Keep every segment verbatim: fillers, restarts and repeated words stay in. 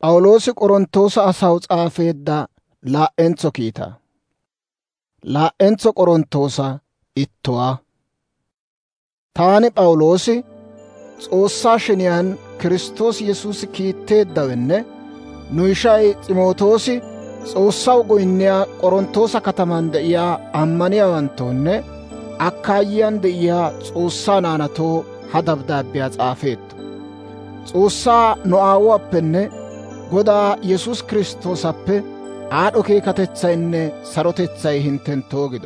P'awuloosi K'orontoosa asaw s'aafeedda laa"entso kiitaa. Laa"entso K'orontoosa ittuwaa. Taani P'awuloosi, S'oossaa sheniyaan Kiristtoosi Yesuusi kiitteeddawenne nu ishay S'imootoosi S'oossaw goyinniyaa K'orontoosa kataman de'iyaa ammaniyaawanttoonne Akkaayiyaan de'iyaa S'oossaa naanatoo ha dabddaabbiyaa s'aafeetto. S'oossaa nu Aawuwaappenne Godaa Yesuusi Kiristtoosappe aad'd'o keekatetsaynne sarotetsay hinttenttoo gido.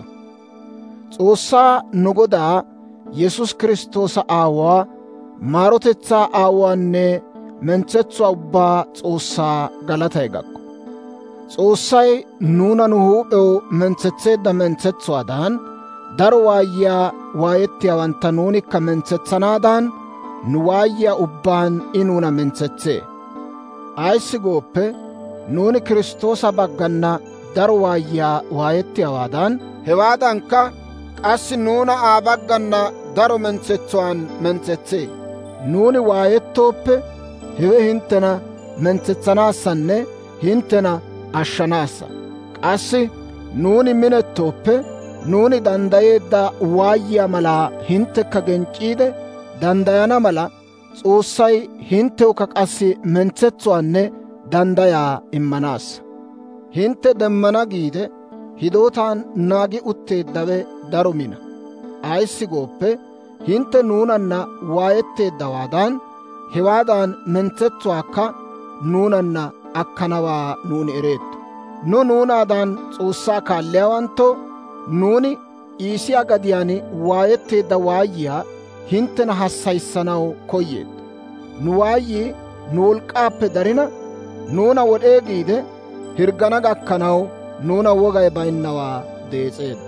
S'oossaa nu Godaa Yesuusi Kiristtoosa Aawuwaa, maarotetsaa Aawuwaanne mentsetsuwaa ubbaa S'oossaa galatay gakko. S'oossay nuuna nu huup'ew mentsetseedda mentsetsuwaadan, daro waayiyaa waayettiyaawantta nuunikka mentsetsanaadan, nu waayiyaa ubbaan I nuuna mentsetsee. Ayissi gooppe, nuuni Kiristtoosa baggana daro waayiyaa waayettiyaawaadan, hewaadankka qassi nuuna Aa baggana daro mentsetsuwaan mentsetsee. Nuuni waayettooppe, hewe hinttena mentsetsanaassanne hinttena ashshanaassa. Qassi nuuni minettooppe, nuuni danddayeedda waayiyaa malaa hinttekka genc'c'iide danddayana mala, S'oossay hinttewukka qassi mentsetsuwaanne danddayaa immanaassa. Hintte demmana giide hidootaan naagi utteeddawe daro mina. Ayissi gooppe, hintte nuunanna waayetteeddawaadan, hewaadan mentsetsuwaakka nuunanna akkanawaa nuuni ereetto. Nu nuunaadan S'oossaa kaalliyaawanttoo, nuuni Iisiyaa gadiyaan waayetteedda waayiyaa hinttena hassayissanaw koyeeddo. Nu waayyii nu wolk'k'aappe darina, nuuna wod'ee giide hirggana gakkanaw nuuna wogay baynnawaa dees'eedda.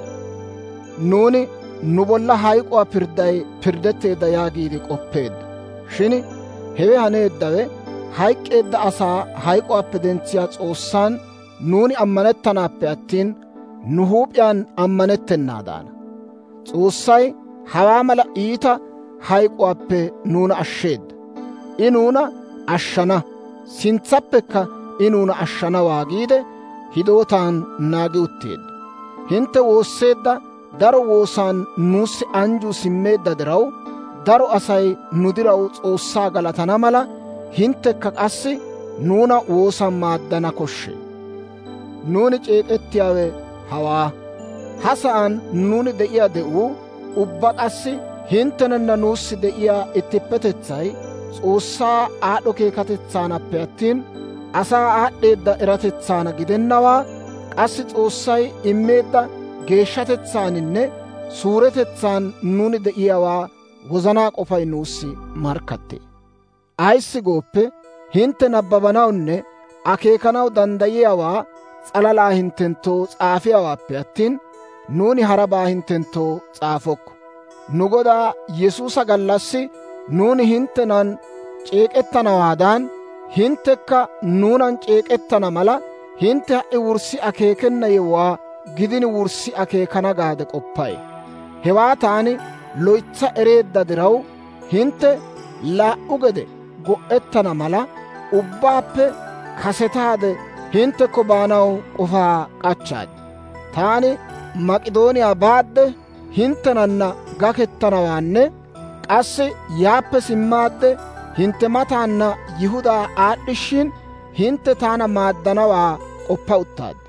Nuuni nu bolla hayk'uwaa pirdday pirddetteedda yaagiide k'oppeeddo. Shin hewe haneeddawe hayk'k'eedda asaa hayk'uwaappe dentsiyaa S'oossaan nuuni ammanettanaappe attin, nu huup'iyaan ammanettennaadaana. S'oossay hawaa mala iita hayk'uwaappe nuuna ashsheedda. I nuuna ashshana, sintsappekka I nuuna ashshanawaa giide hidootaan naagi utteedda. Hintte woosseedda daro woosaan nuussi anjjuu simmeedda diraw, daro Asay nu diraw S'oossaa galatana mala, hinttekka qassi nuuna woosan maaddana koshshee. Nuuni c'eek'ettiyaawe hawaa: ha sa'aan nuuni de'iyaa de'uu ubbaa qassi hinttenanna nuussi de'iyaa ittippetetsay S'oossaa aad'd'o keekatetsaanappe attin, asaa aad'd'eedda eratetsaana gidennawaa, qassi S'oossay immeedda geeshshatetsaaninne suuretetsaan nuuni de'iyaawaa wozanaa k'ofay nuussi markkattee. Ayissi gooppe, hintte nabbabanawunne akeekanaw danddayiyaawaa s'alalaa hinttenttoo s'aafiyaawaappe attin, nuuni harabaa hinttenttoo s'aafokko. Nu Godaa Yesuusa gallassi nuuni hinttenan c'eek'ettanawaadan, hinttekka nuunan c'eek'ettana mala, hintte ha"i wurssi akeekena yewuwaa gidin wurssi akeekana gaade k'oppay. Hewaa taani loytsa ereedda diraw, hintte laa"u gede go"ettana mala, ubbaappe kasetaade hinttekko baanaw k'ofaa k'achchaad. Taani Mak'idooniyaa baadde hinttenanna gakettanawaanne k'assi yaappe simmaadde hintte mataanna Yihudaa aad'd'ishshin, hintte taana maaddanawaa k'oppa uttaad.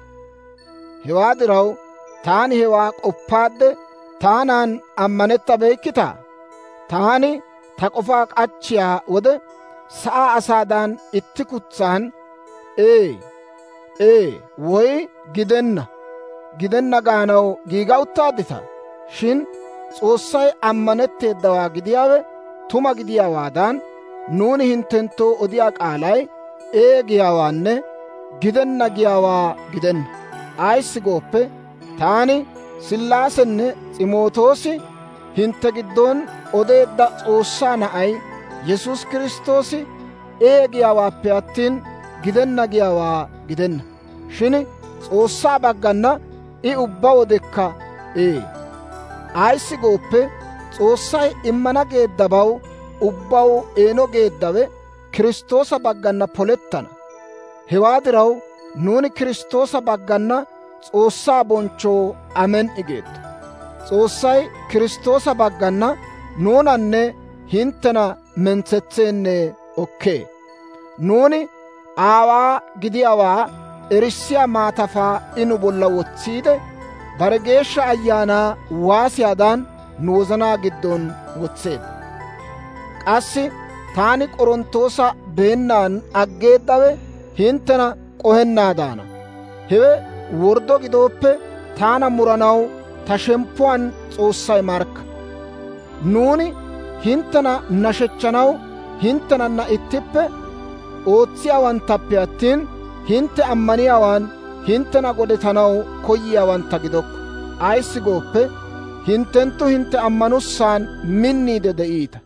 Hewaa diraw taani hewaa k'oppaadde taanan ammanettabeykkitaa? Taani ta k'ofaa k'achchiyaa wode sa'aa asaadan itti kutsaan, ee, ee woy gidenna, gidenna gaanaw giiga uttaadditaa? Shin S'oossay ammanetteedawaa gidiyaawe tuma gidiyaawaadan, nuuni hinttenttoo odiyaa k'aalay ee giyaawaanne gidenna giyaawaa gidenna. Ayissi gooppe, taani Sillaasenne S'imootoosi hintte giddon odeedda S'oossaa Na'ay Yesuusi Kiristtoosi ee giyaawaappe attin, gidenna giyaawaa gidenna. Shin S'oossaa baggana I ubbaa wodekka ee. Ayissi gooppe, S'oossay immana geeddabaw ubbaw eeno geeddawe Kiristtoosa baggana polettana. Hewaa diraw nuuni Kiristtoosa baggana S'oossaa bonchchoo amen"i geetto. S'oossay Kiristtoosa baggana nuunanne hinttena mentsetseenne okkee. Nuuni aawaa gidiyaawaa erissiyaa maatafaa I nu bolla wotsiide, bare Geeshsha Ayaanaa waasiyaadan nu wozanaa giddon wotseedda. Qassi taani K'oronttoosa beennaan aggeeddawe hinttena k'ohennaadaana. Hewe worddo gidooppe, taana muranaw ta shemppuwaan S'oossay markka. Nuuni hinttena nashechchanaw hinttenanna ittippe ootsiyaawanttappe attin, hintte ammaniyaawaan hinttena godetanaw koyiyaawantta gidokko. Ays gooppe, hinttenttu hintte ammanussaan minniide de'iita.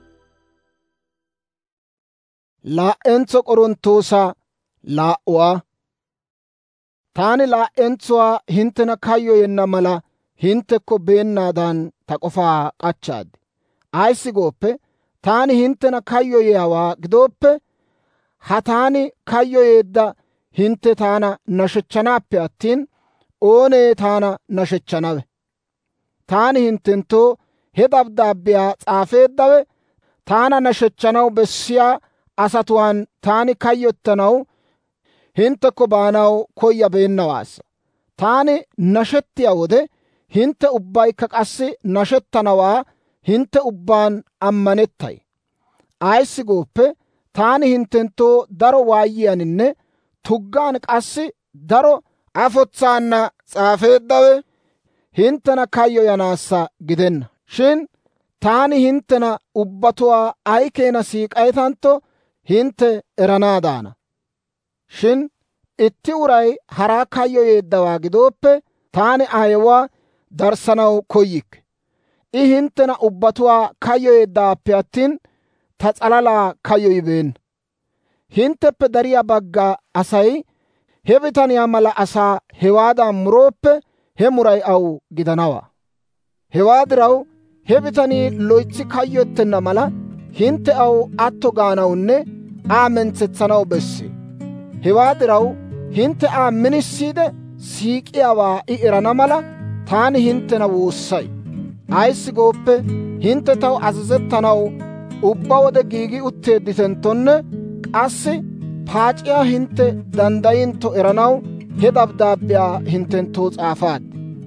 Laa"entso K'oronttoosa laa"uwaa. Taani laa"entsuwaa hinttena kayyoyenna mala hinttekko beennaadan ta k'ofaa k'achchaad. Ays gooppe, taani hinttena kayyoyiyaawaa gidooppe, ha taani kayyoyeedda hintte taana nashechchanaappe attin, oonee taana nashechchanawe? Taani hinttenttoo he dabddaabbiyaa s'aafeeddawe, taana nashechchanaw bessiyaa asatuwaan taani kayyottanaw hinttekko baanaw koyabeennawaassa. Taani nashettiyaa wode, hintte ubbaykka qassi nashettanawaa hintte ubbaan ammanettay. Ays gooppe, taani hinttenttoo daro waayiyaaninne tuggaan qassi daro afotsaana s'aafeeddawe hinttena kayyoyanaassa gidenna. Shin taani hinttena ubbatuwaa ay keena siik'aytantto hintte eranaadaana. Shin itti uray haraa kayyoyeeddawaa gidooppe, taani Aa yewuwaa darssanaw koyikke. I hinttena ubbatuwaa kayyoyeeddawaappe attin, ta s'alalaa kayyoyibeenna. Hintteppe dariyaa bagga Asay he bitaniyaa mala asaa hewaadan murooppe, he muray aw gidanawaa. Hewaa diraw he bitanii loytsi kayyottenna mala, hintte aw atto gaanawunne Aa mentsetsanaw bessee. Hewaa diraw hintte Aa minisiide siik'iyaawaa I erana mala, taani hinttena woossay. Ays gooppe, hintte taw azazettanaw ubbaa wode giigi utteedditenttonne qassi paac'iyaa hintte danddayintto eranaw he dabddaabbiyaa hinttenttoo s'aafaad.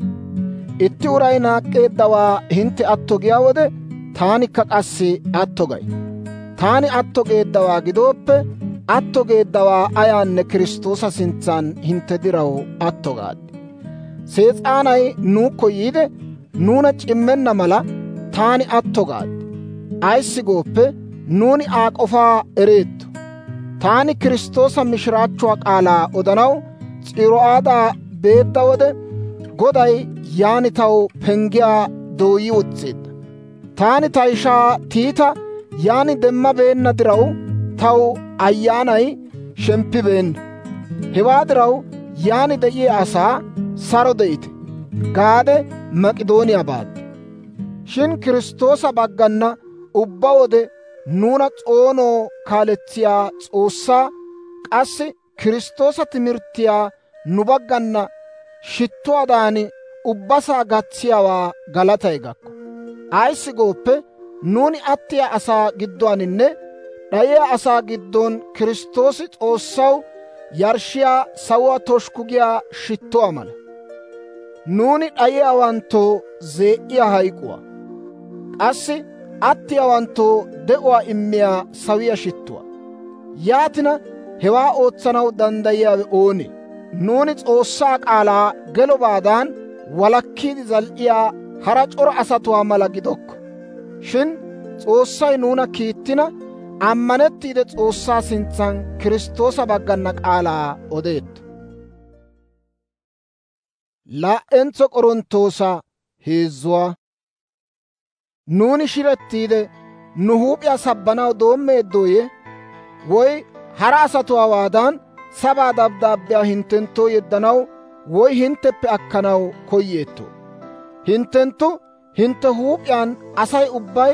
Itti uray naak'k'eeddawaa hintte atto giyaa wode, taanikka qassi atto gay. Taani atto geeddawaa gidooppe, atto geeddawaa ayaanne Kiristtoosa sintsan hintte diraw atto gaad. Sees'aanay nuukko yiide, nuuna c'immenna mala taani atto gaad. Ays gooppe, nuuni Aa k'ofaa ereetto. Taani Kiristtoosa mishiraachchuwaa k'aalaa odanaw S'iro'aadaa beedda wode, Goday yaan taw penggiyaa dooyi wotseedda. Taani ta ishaa Tiita yaan demmabeenna diraw, taw ayyaanay shemppibeenna. Hewaa diraw yaan de'iyaa asaa saro de'ite gaade Mak'idooniyaa baad. Shin Kiristtoosa baggana ubbaa wode nuuna s'oonoo kaaletsiyaa S'oossaa, qassi Kiristtoosa timirttiyaa nu baggana shittuwaadan ubbasaa gatsiyaawaa galatay gakko. Ays gooppe, nuuni attiyaa asaa gidduwaaninne d'ayiyaa asaa giddon Kiristtoosi S'oossaw yarshshiyaa sawuwaa toshukku giyaa shittuwaa mala. Nuuni d'ayiyaawanttoo zee'iyaa hayk'uwaa, qassi attiyaawanttoo de'uwaa immiyaa sawiyaa shittuwaa. Yaatina, hewaa ootsanaw danddayiyaawe oonee? Nuuni S'oossaa k'aalaa gelobaadan walakkiide zal"iyaa hara c'ora asatuwaa mala gidokko. Shin S'oossay nuuna kiittina, ammanettiide S'oossaa sintsan Kiristtoosa baggana k'aalaa odeetto. Laa"entso K'oronttoosa heezzuwaa. Nuuni shirettiide nu huup'iyaa sabbanaw doommeeddooyye? Woy hara asatuwaawaadan sabaa dabddaabbiyaa hinttenttoo yeddanaw woy hintteppe akkanaw koyeettoo? Hinttenttu hintte huup'iyaan Asay ubbay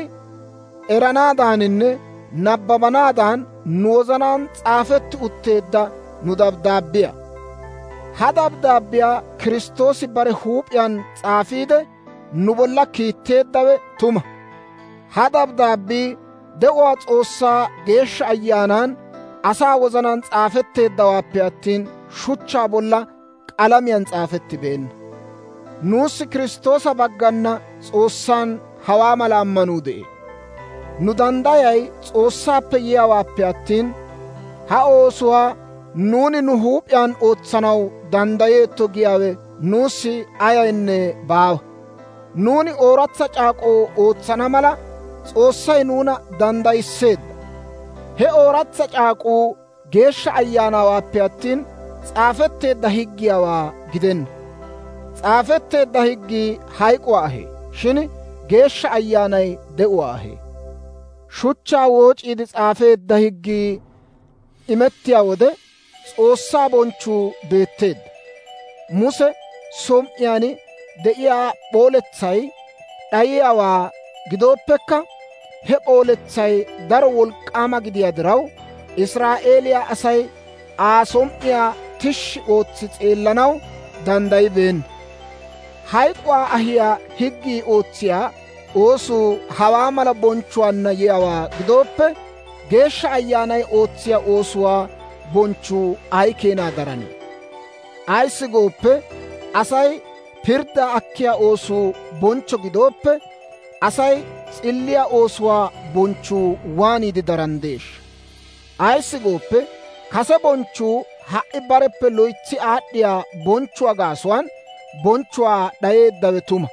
eranaadaaninne nabbabanaadan nu wozanaan s'aafetti utteedda nu dabddaabbiyaa. Ha dabddaabbiyaa Kiristtoosi bare huup'iyaan s'aafiide, nu bolla kiitteeddawe tuma. Ha dabddaabbii de'uwaa S'oossaa Geeshsha Ayyaanan asaa wozanaan s'aafetteeddawaappe attin, shuchchaa bolla k'alamiyaan s'aafettibeenna. Nuussi Kiristtoosa baggana S'oossaan hawaa mala ammanuu de'ee. Nu danddayay S'oossaappe yiyaawaappe attin, ha oosuwaa nuuni nu huup'iyaan ootsanaw danddayeetto giyaawe nuussi ayaynne baawa. Nuuni ooratsa c'aak'oo ootsana mala S'oossay nuuna danddayisseedda. He ooratsa c'aak'uu Geeshsha Ayyaanawaappe attin, s'aafetteedda higgiyaawaa gidenna. S'aafetteedda higgii hayk'uwaa ahee; shin Geeshsha Ayyaanay de'uwaa ahee. Shuchchaa wooc'iide s'aafeedda higgii imettiyaa wode, S'oossaa bonchchuu beetteedda. Muse som"iyaan de'iyaa p'ooletsay d'ayiyaawaa gidooppekka, he p'ooletsay daro wolk'k'aama gidiyaa diraw, Israa'eeliyaa Asay Aa som"iyaa tishshi ootsi s'eellanaw danddayibeenna. Hayk'uwaa ahiyaa higgii ootsiyaa oosuu hawaa mala bonchchuwaanna yiyaawaa gidooppe, Geeshsha Ayyaanay ootsiyaa oosuwaa bonchchuu ay keenaa daranee? Ayissi gooppe, Asay pirddaa akkiyaa oosuu bonchcho gidooppe, Asay s'illiyaa oosuwaa bonchchuu waaniide daranddeeshsha? Ayissi gooppe, kase bonchchuu ha"i bareppe loytsi aad'd'iyaa bonchchuwaa gaasuwaan bonchchuwaa d'ayeeddawe tuma.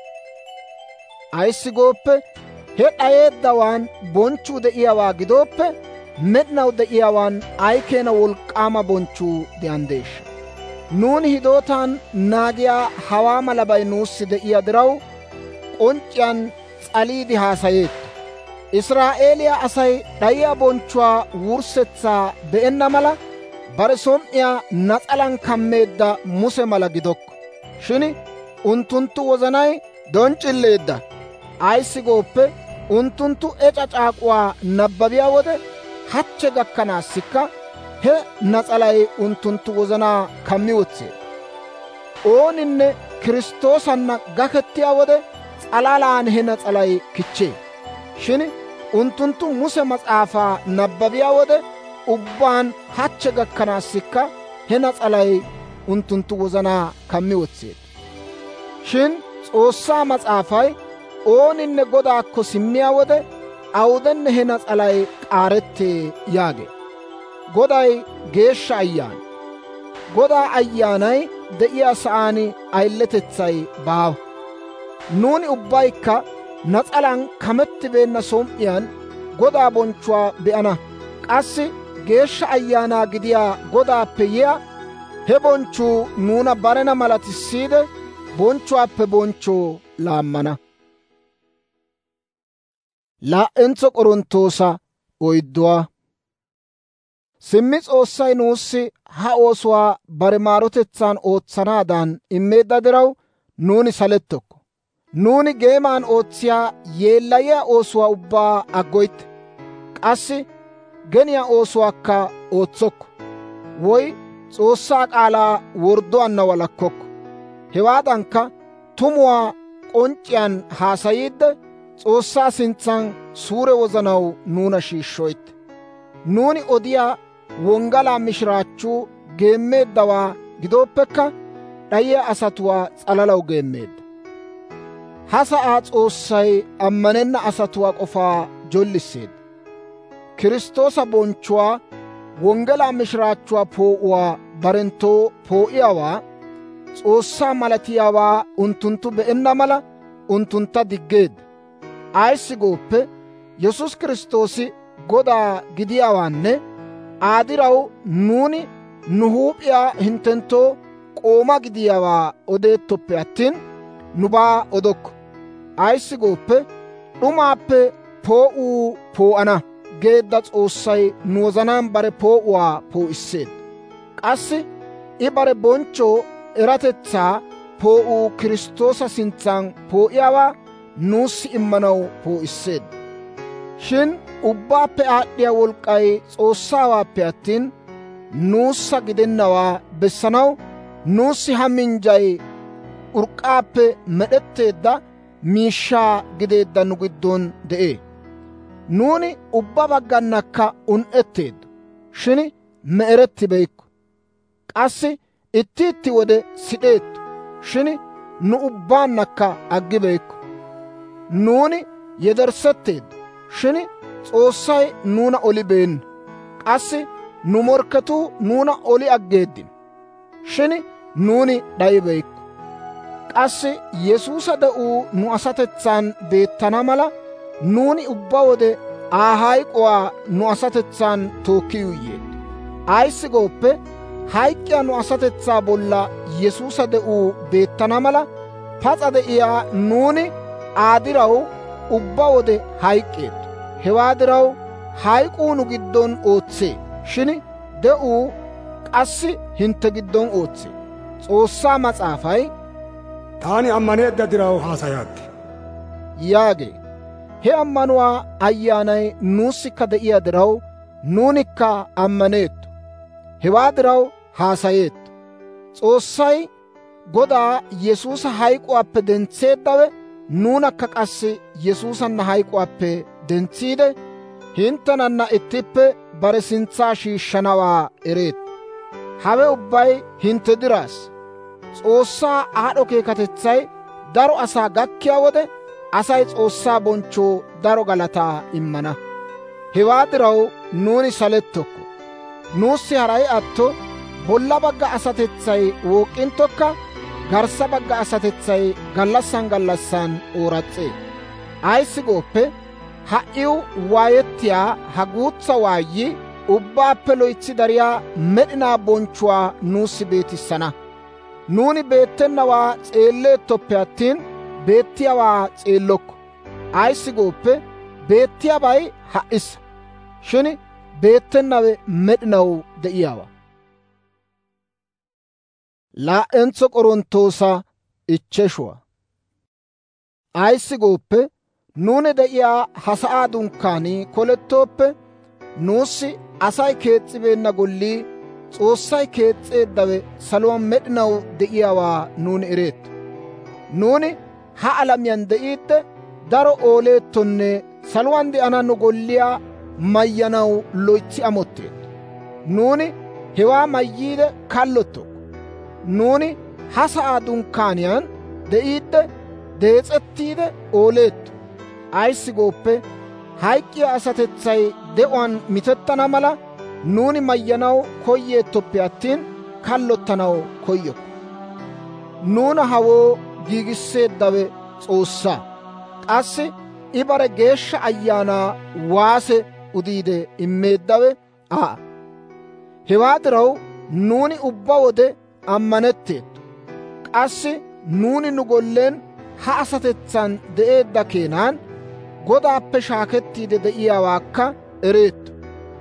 Ayissi gooppe, he d'ayeeddawaan bonchchuu de'iyaawaa gidooppe, med'inaw de'iyaawaan ay keena wolk'k'aama bonchchuu de'anddeeshsha? Nuuni hidootaan naagiyaa hawaa malabay nuussi de'iyaa diraw, k'onc'c'iyaan s'aliide haasayeetto. Israa'eeliyaa Asay d'ayiyaa bonchchuwaa wurssetsaa be'enna mala, bare som"iyaa nas'alaan kammeedda Muse mala gidokko. Shin unttunttu wozanay donc'c'illeedda. Ayissi gooppe, unttunttu ec'a c'aak'uwaa nabbabiyaa wode, hachche gakkanaassikka he nas'alay unttunttu wozanaa kammi wotseedda. Ooninne Kiristtoosanna gakettiyaa wode, s'alalaan he nas'alay kichchee. Shin unttunttu Muse mas'aafaa nabbabiyaa wode, ubbaan hachche gakkanaassikka he nas'alay unttunttu wozanaa kammi wotseedda. Shin S'oossaa mas'aafay, ooninne Godaakko simmiyaa wode, awudenne he nas'alay k'aarettee yaagee. Goday Geeshsha Ayyaana. Godaa Ayyaanay de'iyaa sa'aan ayiletetsay baawa. Nuuni ubbaykka nas'alaan kamettibeenna som"iyaan Godaa bonchchuwaa be'ana. Qassi Geeshsha Ayaanaa gidiyaa Godaappe yiyaa he bonchchuu nuuna barena malatissiide, bonchchuwaappe bonchchoo laammana. Laa"entso K'oronttoosa oydduwaa. Simmi S'oossay nuussi ha oosuwaa bare maarotetsan ootsanaadan immeedda diraw, nuuni salettokko. Nuuni geeman ootsiyaa yeellayiyaa oosuwaa ubbaa aggoytte. Qassi geniyaa oosuwaakka ootsokko. Woy S'oossaa k'aalaa wordduwaanna walakkokko. Hewaadankka tumuwaa k'onc'c'iyaan haasayiidde, S'oossaa sintsan suure wozanaw nuuna shiishshoytte. Nuuni odiyaa wonggalaa mishiraachchuu geemmeeddawaa gidooppekka, d'ayiyaa asatuwaa s'alalaw geemmeedda. Ha sa'aa S'oossay ammanenna asatuwaa k'ofaa jollisseedda. Kiristtoosa bonchchuwaa, wonggalaa mishiraachchuwaa poo'uwaa barenttoo poo'iyaawaa, S'oossaa malatiyaawaa unttunttu be'enna mala unttuntta diggeedda. Ayissi gooppe, Yesuus Kiristtoosi Godaa gidiyaawaanne Aa diraw nuuni nu huup'iyaa hinttenttoo k'ooma gidiyaawaa odeettoppe attin, nubaa odokko. Ayissi gooppe, d'umaappe poo'uu poo'ana geedda S'oossay nu wozanaan bare poo'uwaa poo'isseedda. Qassi I bare bonchchoo eratetsaa poo'uu Kiristtoosa sintsan poo'iyaawaa nuussi immanaw poo'isseedda. Shin ubbaappe aad'd'iyaa wolk'k'ay S'oossaawaappe attin, nuussa gidennawaa bessanaw nuussi ha minjjay urk'k'aappe med'etteedda miishshaa gideedda nu giddon de'ee. Nuuni ubbaa baggannakka un"etteeddo, shin me'erettibeykko. Qassi itti itti wode sid'eetto, shin nu ubbaannakka aggibeykko. Nuuni yederssetteeddo, shin S'oossay nuuna olibeenna. Qassi nu morkketuu nuuna oli aggeeddino, shin nuuni d'ayibeykko. Qassi Yesuusa de'uu nu asatetsan beettana mala, nuuni ubbaa wode Aa hayk'uwaa nu asatetsan tookki yuuyyeeddo. Ayissi gooppe, hayk'k'iyaa nu asatetsaa bolla Yesuusa de'uu beettana mala, pas'a de'iyaa nuuni Aa diraw ubbaa wode hayk'k'eeddo. Hewaa diraw hayk'uu nu giddon ootsee, shin de'uu qassi hintte giddon ootsee. S'oossaa Mas'aafay, «Taani ammaneedda diraw haasayaad» yaagee. He ammanuwaa ayyaanay nuussikka de'iyaa diraw, nuunikka ammaneetto. Hewaa diraw haasayeetto. S'oossay Godaa Yesuusa hayk'uwaappe dentseeddawe, nuunakka qassi Yesuusanna hayk'uwaappe dentsiide, hinttenanna ittippe bare sintsa shiishshanawaa ereetto. Hawe ubbay hintte diraassa. S'oossaa aad'd'o keekatetsay daro asaa gakkiyaa wode, Asay S'oossaa bonchchoo daro galataa immana. Hewaa diraw nuuni salettokko. Nuussi haray atto bolla bagga asatetsay wook'k'inttokka, garssa bagga asatetsay gallassan gallassan ooras's'ee. Ayissi gooppe, ha"iw waayettiyaa ha guutsa waayyi ubbaappe loytsi dariyaa med'inaa bonchchuwaa nuussi beetissana. Nuuni beettennawaa s'eelleettoppe attin, beettiyaawaa s'eellokko. Ayissi gooppe, beettiyaabay ha"issa, shin beettennawe med'inaw de'iyaawaa. Laa"entso K'oronttoosa ichcheshuwaa. Ayissi gooppe, nuuni de'iyaa ha sa'aa dunkkaanii kolettooppe, nuussi Asay kees's'ibeenna gollii, S'oossay kees's'eeddawe saluwaan med'inaw de'iyaawaa nuuni ereetto. Nuuni ha alamiyaan de'iidde daro ooleettonne saluwaan de'ana nu golliyaa mayyanaw loytsi amotteetto. Nuuni hewaa mayyiide kallottokko. Nuuni ha sa'aa dunkkaaniyaan de'iidde dees'ettiide ooleetto. Ayissi gooppe, hayk'k'iyaa asatetsay de'uwaan mitettana mala, nuuni mayyanaw koyyeettoppe attin, kallottanaw koyokko. Nuuna hawoo giigisseeddawe S'oossaa. Qassi I bare Geeshsha Ayaanaa waase udiide immeeddawe Aa. Hewaa diraw nuuni ubbaa wode ammanetteetto. Qassi nuuni nu gollen ha asatetsan de'eedda keenan, Godaappe shaakettiide de'iyaawaakka ereetto.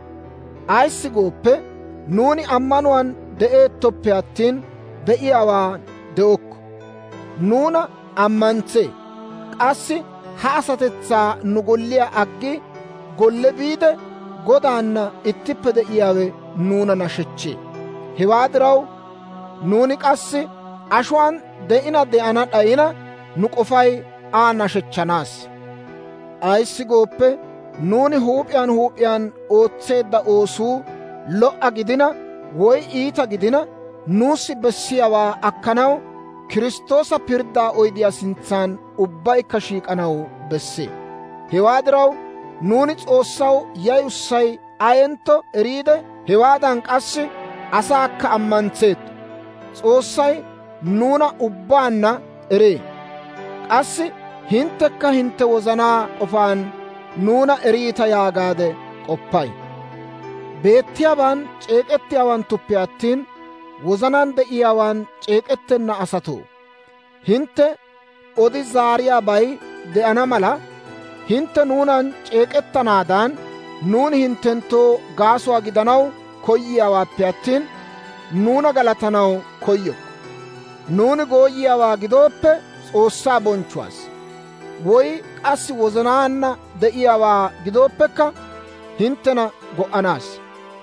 Ayissi gooppe, nuuni ammanuwaan de'eettoppe attin, de'iyaawaa de'okko. Nuuna ammantsee. Qassi ha asatetsaa nu golliyaa aggi golle biide, Godaanna ittippe de'iyaawe nuuna nashechchee. Hewaa diraw nuuni qassi ashuwaan de'ina de'ana d'ayina, nu k'ofay Aa nashechchanaassa. Ayissi gooppe, nuuni huup'iyaan huup'iyaan ootseedda oosuu lo"a gidina woy iita gidina, nuussi bessiyaawaa akkanaw Kiristtoosa pirddaa oydiyaa sintsan ubbaykka shiik'anaw bessee. Hewaa diraw nuuni S'oossaw yayussay ayentto eriide, hewaadan qassi asaakka ammantseetto. S'oossay nuuna ubbaanna eree. Qassi hinttekka hintte wozanaa k'ofaan nuuna eriita yaagaade k'oppay. Beettiyaaban c'eek'ettiyaawanttuppe attin, wozanaan de'iyaawaan c'eek'ettenna asatoo, hintte odi zaariyaabay de'ana mala, hintte nuunan c'eek'ettanaadan, nuuni hinttenttoo gaasuwaa gidanaw koyiyaawaappe attin, nuuna galatanaw koyokko. Nuuni gooyiyaawaa gidooppe, S'oossaa bonchchuwaassa. Woy qassi wozanaanna de'iyaawaa gidooppekka, hinttena go'anaassa.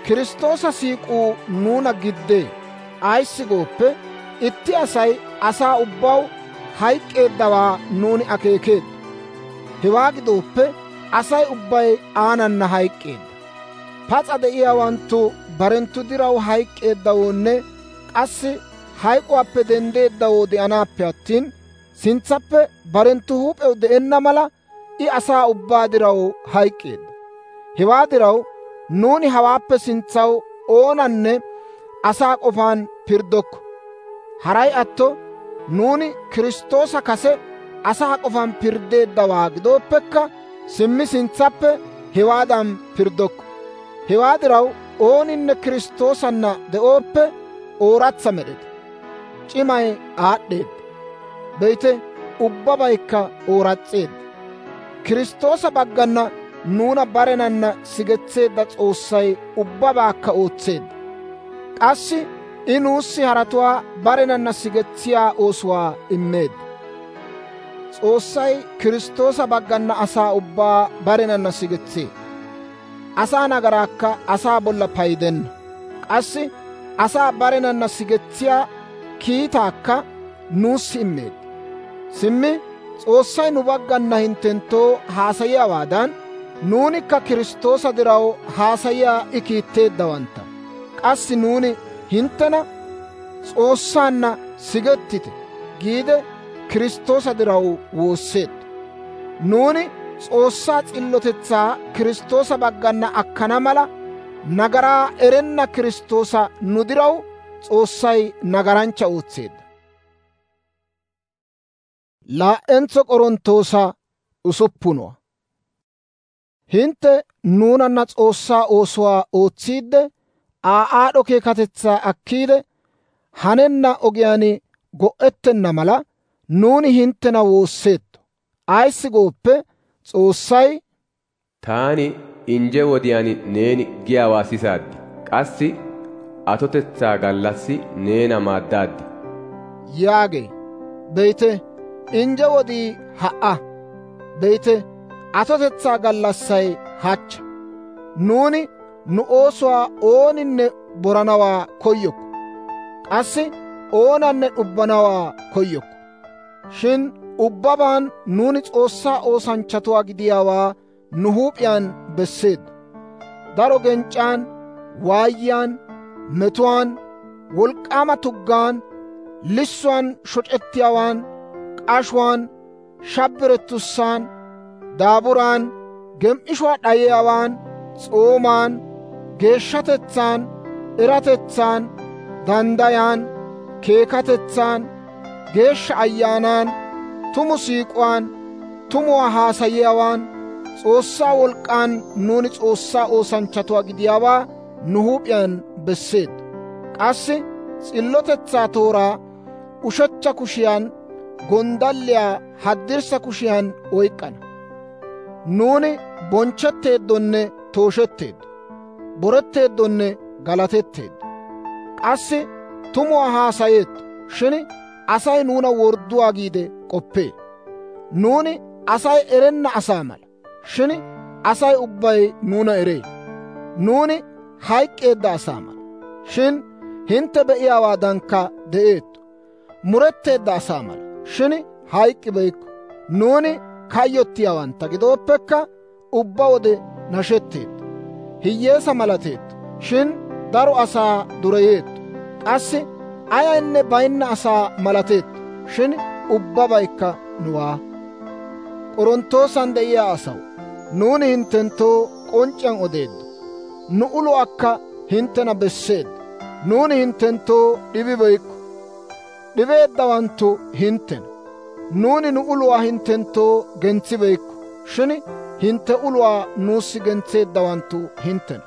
Kiristtoosa siik'uu nuuna giddee. Ayissi gooppe, itti asay asaa ubbaw hayk'k'eeddawaa nuuni akeekeeddo. Hewaa gidooppe, asay ubbay aanana hayk'k'eedda. Pas'a de'iyaawanttu barenttu diraw hayk'k'eeddawoonne qassi hayk'uwaappe denddeeddawoo de'anaappe attin, sintsappe barenttu huup'ew de'enna mala, I asaa ubbaa diraw hayk'k'eedda. Hewaa diraw, nuuni hawaappe sintsaw oonanne asaa k'ofaan pirddokko. Haray atto, nuuni Kiristtoosa kase asaa k'ofaan pirddeeddawaa gidooppekka, simmi sintsappe hewaadan pirddokko. Hewaa diraw, ooninne Kiristtoosanna de'ooppe, ooratsa med'eta. C'imay aad'd'eedda. Be'ite, ubbabaykka ooras's'eedda. Kiristtoosa baggana nuuna barenanna sigetseedda S'oossay ubbabaakka ootseedda. Qassi I nuussi haratuwaa barenanna sigetsiyaa oosuwaa immeedda. S'oossay Kiristtoosa baggana asaa ubbaa barenanna sigetsee. Asaa nagaraakka asaa bolla paydenna. Qassi asaa barenanna sigetsiyaa kiitaakka nuussi immeedda. Simmi S'oossay nu baggana hinttenttoo haasayiyaawaadan, nuunikka Kiristtoosa diraw haasayiyaa I kiitteeddawantta. Qassi nuuni hinttena S'oossaanna sigettite giide Kiristtoosa diraw woosseeddo. Nuuni S'oossaa s'illotetsaa Kiristtoosa baggana akkana mala, nagaraa erenna Kiristtoosa nu diraw S'oossay nagaranchcha ootseedda. Laa"entso K'orontoosa usuppunuwaa. Hintte nuunanna S'oossaa oosuwaa ootsiidde, Aa aad'o keekatetsaa akkiide, hanenna ogiyaan go"ettenna mala, nuuni hinttena woosseetto. Ayissi gooppe, S'oossay, «Taani inje wodiyaan neeni giyaawaa sisaaddi; qassi atotetsaa gallassi neena maaddaaddi» yaagee. Be'ite, inje wodii ha"a. Be'ite, atotetsaa gallassay hachcha. Nuuni nu oosuwaa ooninne boranawaa koyyokko; qassi oonanne d'ubbanawaa koyyokko. Shin ubbabaan nuuni S'oossaa oosanchchatuwaa gidiyaawaa nu huup'iyaan besseeddo. Daro genc'c'an, waayiyaan, metuwaan, wolk'k'aama tuggaan, lissuwaan shoc'ettiyaawaan, k'ashuwaan, shabbirettussaan, daaburaan, gem"ishuwaa d'ayiyaawaan, s'oomaan, geeshshatetsaan, eratetsaan, danddayaan, keekatetsaan, geeshsha ayyaanaan, tumu siik'uwaan, tumuwaa haasayiyaawaan, S'oossaa wolk'k'aan nuuni S'oossaa oosanchchatuwaa gidiyaawaa nu huup'iyaan besseeddo. Qassi s'illotetsaa tooraa ushechcha kushiyan, gonddalliyaa haddirssa kushiyan oyk'k'ana. Nuuni bonchchetteeddonne tooshetteeddo, boretteeddonne galatetteeddo. Qassi tumuwaa haasayeetto, shin Asay nuuna wordduwaa giide k'oppee. Nuuni Asay erenna asaa mala, shin Asay ubbay nuuna eree. Nuuni hayk'k'eedda asaa mala, shin hintte be'iyaawaadankka de'eetto. Muretteedda asaa mala, shin hayk'k'ibeykko. Nuuni kayyottiyaawantta gidooppekka, ubbaa wode nashetteetto. Hiyyeesa malateetto, shin daro asaa dureyeetto. Qassi ayaynne baynna asaa malateetto, shin ubbabaykka nuwaa. K'orontoosan de'iyaa asaw, nuuni hinttenttoo k'onc'c'iyaan odeeddo. Nu uluwaakka hinttena besseeddo. Nuuni hinttenttoo d'ibibeykko. D'ibeeddawanttu hinttena. Nuuni nu uluwaa hinttenttoo gentsibeykko, shin hintte uluwaa nuussi gentseeddawanttu hinttena.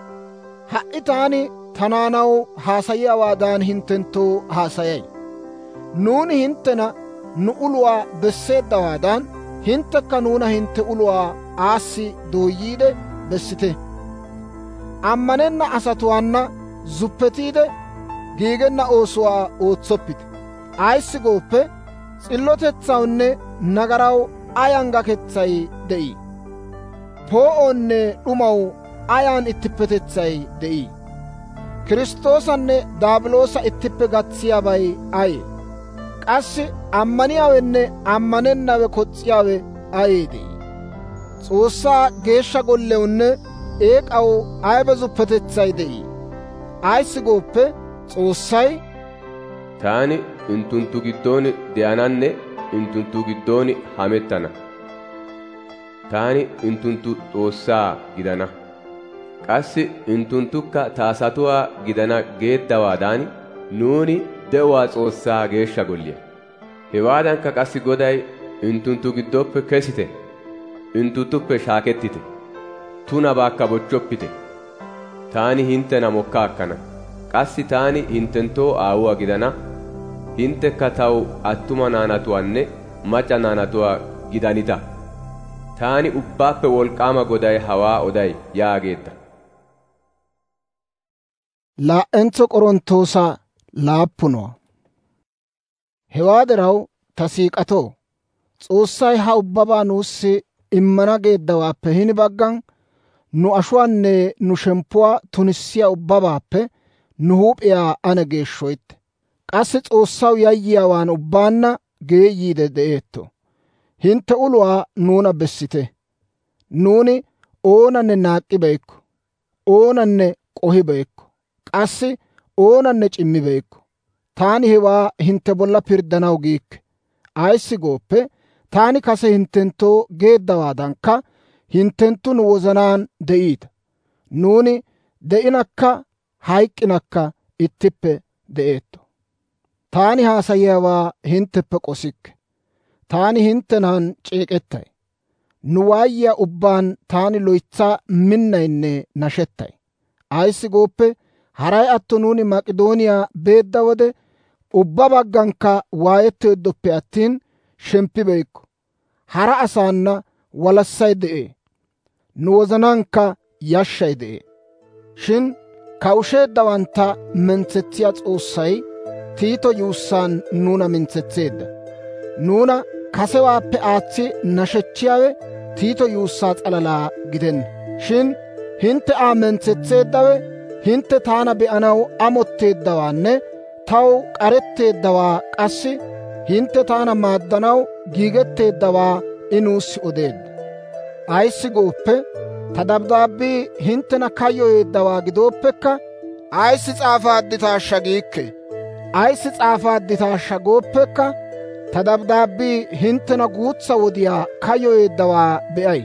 Ha"i taani ta naanaw haasayiyaawaadan hinttenttoo haasayay. Nuuni hinttena nu uluwaa besseeddawaadan, hinttekka nuuna hintte uluwaa aassi dooyiide bessite. Ammanenna asatuwaanna zuppetiide, giigenna oosuwaa ootsoppite. Ayissi gooppe, s'illotetsawunne nagaraw ayan gaketsay de'ii? Poo'oonne d'umaw ayan ittippetetsay de'ii? Kiristtoosanne Daabiloosa ittippe gatsiyaabay ayee? Qassi ammaniyaawenne ammanennawe kos's'iyaawe ayee de'ii? S'oossaa geeshsha gollewunne eek'aw aybe zuppetetsay de'ii? Ayissi gooppe, S'oossay, «Taani unttunttu giddon de'ananne unttunttu giddon hamettana. Taani unttunttu Xoossaa gidana. Qassi unttunttukka ta asatuwaa gidana» geeddawaadan nuuni de'uwaa S'oossaa geeshsha golliyaa. Hewaadankka qassi Goday, «Unttunttu giddoppe kesite; unttunttuppe shaakettite; tunabaakka bochchoppite. Taani hinttena mokka akkana. Qassi taani hinttenttoo aawuwaa gidana. Hinttekka taw attuma naanatuwaanne macca naanatuwaa gidanita. Taani Ubbaappe Wolk'k'aama Goday hawaa oday» yaageedda. Laa"entso Qorontoosa laappunuwaa. Hewaa diraw ta siik'atoo, S'oossay ha ubbabaa nuussi immana geeddawaappe hini baggan nu ashuwaanne nu shemppuwaa tunissiyaa ubbabaappe nu huup'iyaa ane geeshshoytte. Qassi S'oossaw yayyiyaawaan ubbaanna geeyyiide de'eetto. Hintte uluwaa nuuna bessite. Nuuni oonanne naak'k'ibeykko; oonanne k'ohibeykko; qassi oonanne c'immibeykko. Taani hewaa hintte bolla pirddanaw giikke. Ayissi gooppe, taani kase hinttenttoo geeddawaadankka hinttenttu nu wozanaan de'iita. Nuuni de'inakka hayk'k'inakka ittippe de'eetto. Taani haasayiyaawaa hintteppe k'osikke. Taani hinttenan c'eek'ettay. Nu waayiyaa ubbaan taani loytsa minnayinne nashettay. Ayissi gooppe, haray atto nuuni Mak'idooniyaa beedda wode ubbaa baggankka waayetteeddoppe attin shemppibeykko. Hara asaana walassay de'ee; nu wozanaankka yashshay de'ee. Shin kawusheeddawantta mentsetsiyaa S'oossay Tiito yuussaan nuuna mintsetseedda. Nuuna kasewaappe aatsi nashechchiyaawe Tiito yuussaa s'alalaa gidenna. Shin hintte Aa mentsetseeddawe hintte taana be'anaw amotteeddawaanne taw k'aretteeddawaa, qassi hintte taana maaddanaw giigetteeddawaa I nuussi odeedda. Ayissi gooppe, ta dabddaabbii hinttena kayyoyeeddawaa gidooppekka, ayissi s'aafaadditaashsha giikke. Ayissi s'aafaadditaashsha gooppekka, ta dabddaabbii hinttena guutsa wodiyaa kayyoyeeddawaa be'ay.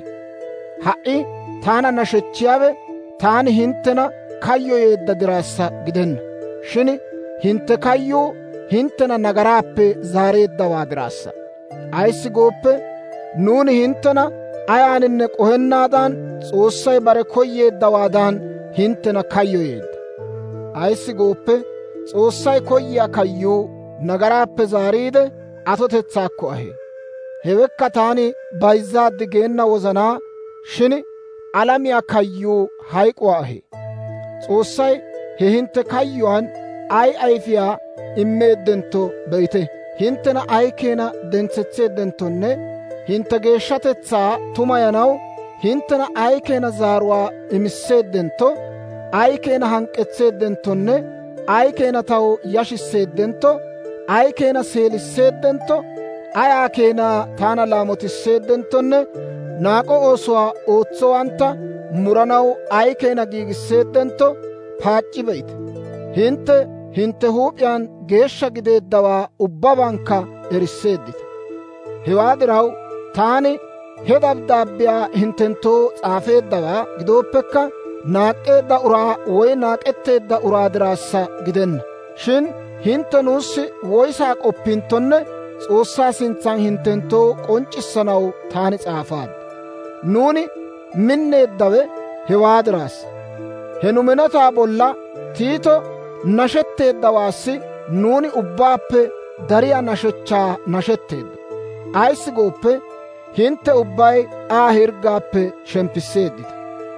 Ha"i taana nashechchiyaawe taani hinttena kayyoyeedda diraassa gidenna; shin hintte kayyuu hinttena nagaraappe zaareeddawaa diraassa. Ayissi gooppe, nuuni hinttena ayaaninne k'ohennaadan S'oossay bare koyyeeddawaadan hinttena kayyoyeedda. Ayissi gooppe, S'oossay koyyiyaa kayyuu nagaraappe zaariide atotetsaakko ahee. Hewekka taani bayzzaaddi geenna wozanaa, shin alamiyaa kayyuu hayk'uwaa ahee. S'oossay he hintte kayyuwaan ay ayfiyaa immeeddentto be'ite. Hinttena ay keena dentsetseeddenttonne hintte geeshshatetsaa tumayanaw hinttena ay keena zaaruwaa imisseeddentto, ay keena hank'k'etseeddenttonne ay keena taw yashisseeddentto, ay keena seelisseeddentto, ayaa keenaa taana laamotisseeddenttonne naak'o oosuwaa ootsowantta muranaw ay keena giigisseeddentto paac'c'i be'ite. Hintte hintte huup'iyaan geeshsha gideeddawaa ubbabankka erisseeddita. Hewaa diraw taani he dabddaabbiyaa hinttenttoo s'aafeeddawaa gidooppekka, naak'k'eedda uraa woy naak'etteedda uraa diraassa gidenna. Shin hintte nuussi woysaa k'oppinttonne S'oossaa sintsan hinttenttoo k'onc'c'issanaw taani s'aafaad. Nuuni minneeddawe hewaa diraassa. He nu minotaa bolla Tiito nashetteeddawaassi nuuni ubbaappe dariyaa nashechchaa nashetteeddo. Ayissi gooppe, hintte ubbay Aa hirggaappe shemppisseeddita.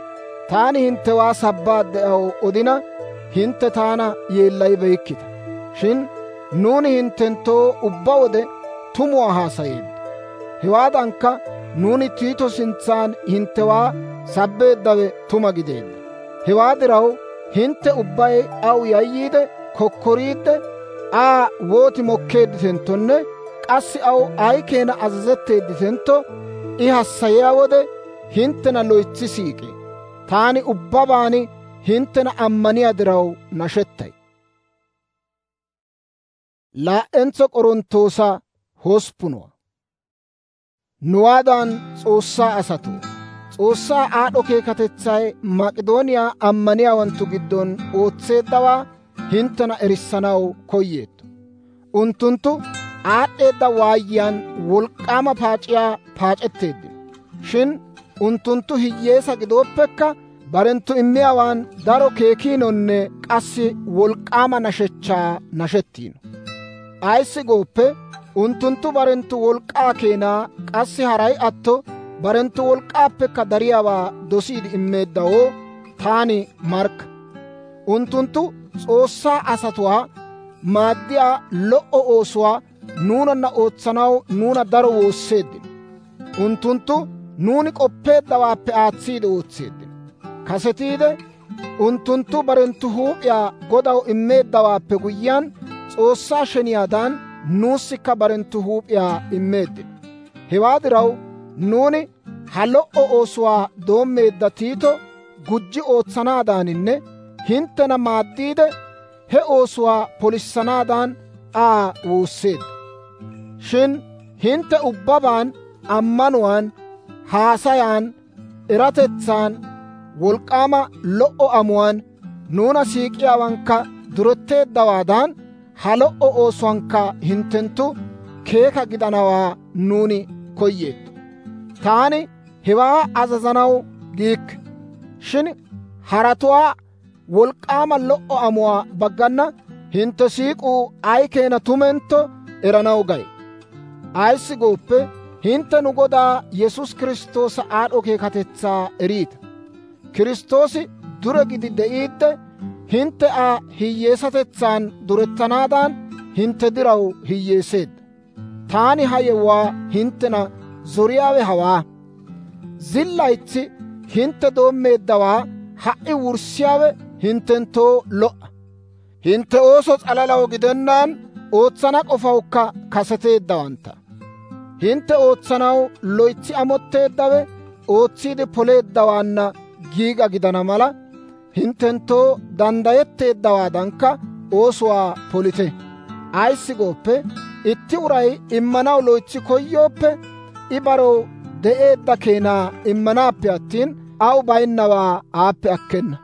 Taani hinttewaa sabbaadde aw odina, hintte taana yeellayibeykkita. Shin nuuni hinttenttoo ubbaa wode tumuwaa haasayeeddo. Hewaadankka nuuni Tiito sintsan hinttewaa sabbeeddawe tuma gideedda. Hewaa diraw hintte ubbay aw yayyiide kokkoriidde Aa wooti mokkeedditenttonne qassi aw ay keena azazetteedditentto I hassayiyaa wode hinttena loytsi siik'ee. Taani ubbabaan hinttena ammaniyaa diraw nashettay. Laa"entso K'orontoosa hosppunuwaa Nuwaadan S'oossaa asatoo, S'oossaa aad'd'o keekatetsay Mak'idooniyaa ammaniyaawanttu giddon ootseeddawaa hinttena erissanaw koyeetto. Unttunttu aad'd'eedda waayiyaan wolk'k'aama paac'iyaa paac'etteeddino. Shin unttunttu hiyyeesa gidooppekka barenttu immiyaawaan daro keekiinonne qassi wolk'k'aama nashechchaa nashettiino. Ayissi gooppe, unttunttu barenttu wolk'k'aa keenaa qassi haray atto barenttu wolk'k'aappekka dariyaawaa dosiide immeeddawoo taani markka. Unttunttu S'oossaa asatuwaa maaddiyaa lo"o oosuwaa nuunanna ootsanaw nuuna daro woosseeddino. Unttunttu nuuni k'oppeeddawaappe aatsiide ootseeddino. Kasetiide unttunttu barenttu huup'iyaa Godaw immeeddawaappe guyyiyaan, S'oossaa sheniyaadan nuussikka barenttu huup'iyaa immeeddino. Hewaa diraw nuuni ha lo"o oosuwaa doommeedda Tiito gujji ootsanaadaaninne hinttena maaddiide he oosuwaa polissanaadan Aa woosseedda. Shin hintte ubbabaan ammanuwaan, haasayan, eratetsaan, wolk'k'aama lo"o amuwaan nuuna siik'iyaawankka duretteeddawaadan, ha lo"o oosuwankka hinttenttu keeka gidanawaa nuuni koyeetto. Taani hewaa azazanaw giikke. Shin haratuwaa wolk'k'aama lo"o amuwaa baggana hintte siik'uu ay keena tumentto eranaw gay. Ayissi gooppe, hintte nu Godaa Yesuusi Kiristtoosa aad'd'o keekatetsaa eriita. Kiristtoosi dure gidi de'iidde, hintte Aa hiyyeesatetsaan durettanaadan hintte diraw hiyyeeseedda. Taani ha yewuwaa hinttena zoriyaawe hawaa. Zillaytsi hintte doommeeddawaa ha"i wurssiyaawe hinttenttoo lo"a. Hintte ooso s'alalaw gidennaan ootsana k'ofawukka kaseteeddawantta. Hintte ootsanaw loytsi amotteeddawe ootsiide poleeddawaanna giiga gidana mala, hinttenttoo danddayetteeddawaadankka oosuwaa polite. Ayissi gooppe, itti uray immanaw loytsi koyooppe, I barew de'eedda keenaa immanaappe attin, aw baynnawaa aappe akkena.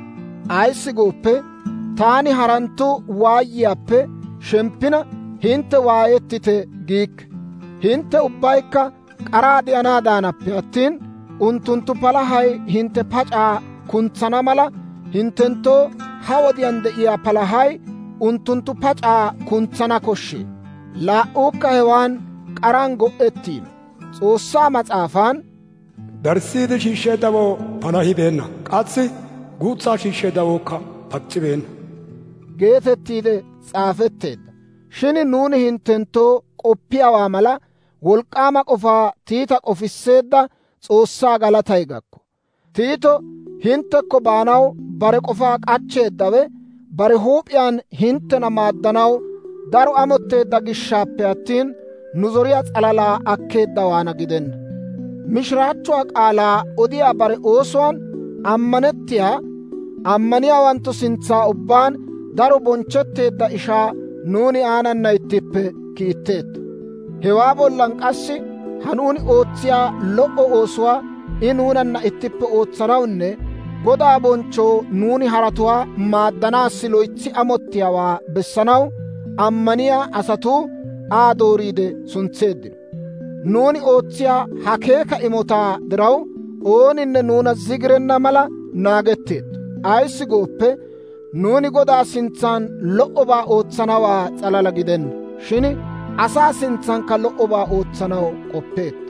Ayissi gooppe, taani haranttu waayiyaappe shemppina hintte waayettite giikke. Hintte ubbaykka k'araa de'anaadaanappe attin, unttunttu palahay hintte pac'aa kuntsana mala, hinttenttoo ha wodiyaan de'iyaa palahay unttunttu pac'aa kuntsana koshshee. Laa"uukka hewaan k'aran go"ettiino. S'oossaa mas'aafaan, Darissiide shiishsheeddawoo palahibeenna; qassi guutsaa shiishsheeddawookka pac'c'ibeenna geetettiide s'aafetteedda. Shin nuuni hinttenttoo qoppiyaawaa mala wolk'k'aama k'ofaa Tiita k'ofisseedda S'oossaa galatay gakko. Tiito hinttekko baanaw bare k'ofaa k'achcheeddawe bare huup'iyaan hinttena maaddanaw daro amotteedda gishshaappe attin, nu zoriyaa s'alalaa akkeeddawaana gidenna. Mishiraachchuwaa k'aalaa odiyaa bare oosuwaan ammanettiyaa ammaniyaawanttu sintsa ubbaan daro bonchchetteedda ishaa nuuni aanana ittippe kiitteetto. Hewaa bollan qassi ha nuuni ootsiyaa lo"o oosuwaa I nuunanna ittippe ootsanawunne Godaa bonchchoo nuuni haratuwaa maaddanaassi loytsi amottiyaawaa bessanaw ammaniyaa asatuu Aa dooriide suntseeddino. Nuuni ootsiyaa ha keeka imotaa diraw ooninne nuuna zigirenna mala naagetteetto. Ayissi gooppe, nuuni Godaa sintsan lo"obaa ootsanawaa s'alala gidenna, shin asaa sintsankka lo"obaa ootsanaw qoppeetto.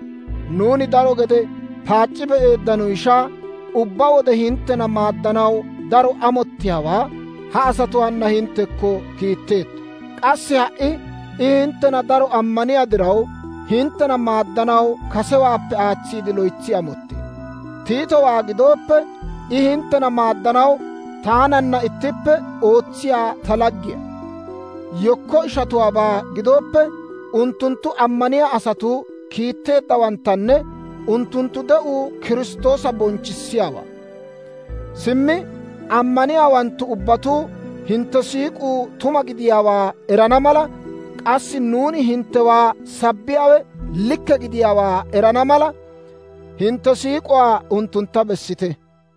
Nuuni daro gede paac'c'i be'eedda nu ishaa, ubbaa wode hinttena maaddanaw daro amottiyaawaa ha asatuwaanna hinttekko kiitteetto. Qassi ha"i I hinttena daro ammaniyaa diraw, hinttena maaddanaw kasewaappe aatsiide loytsi amottee. Tiitowaa gidooppe, I hinttena maaddanaw taananna ittippe ootsiyaa ta laggiyaa. Yekko ishatuwaabaa gidooppe, unttunttu ammaniyaa asatuu kiitteeddawanttanne unttunttu de'uu Kiristtoosa bonchchissiyaawaa. Simmi ammaniyaawanttu ubbatuu hintte siik'uu tuma gidiyaawaa erana mala, qassi nuuni hinttewaa sabbiyaawe likke gidiyaawaa erana mala, hintte siik'uwaa unttuntta bessite.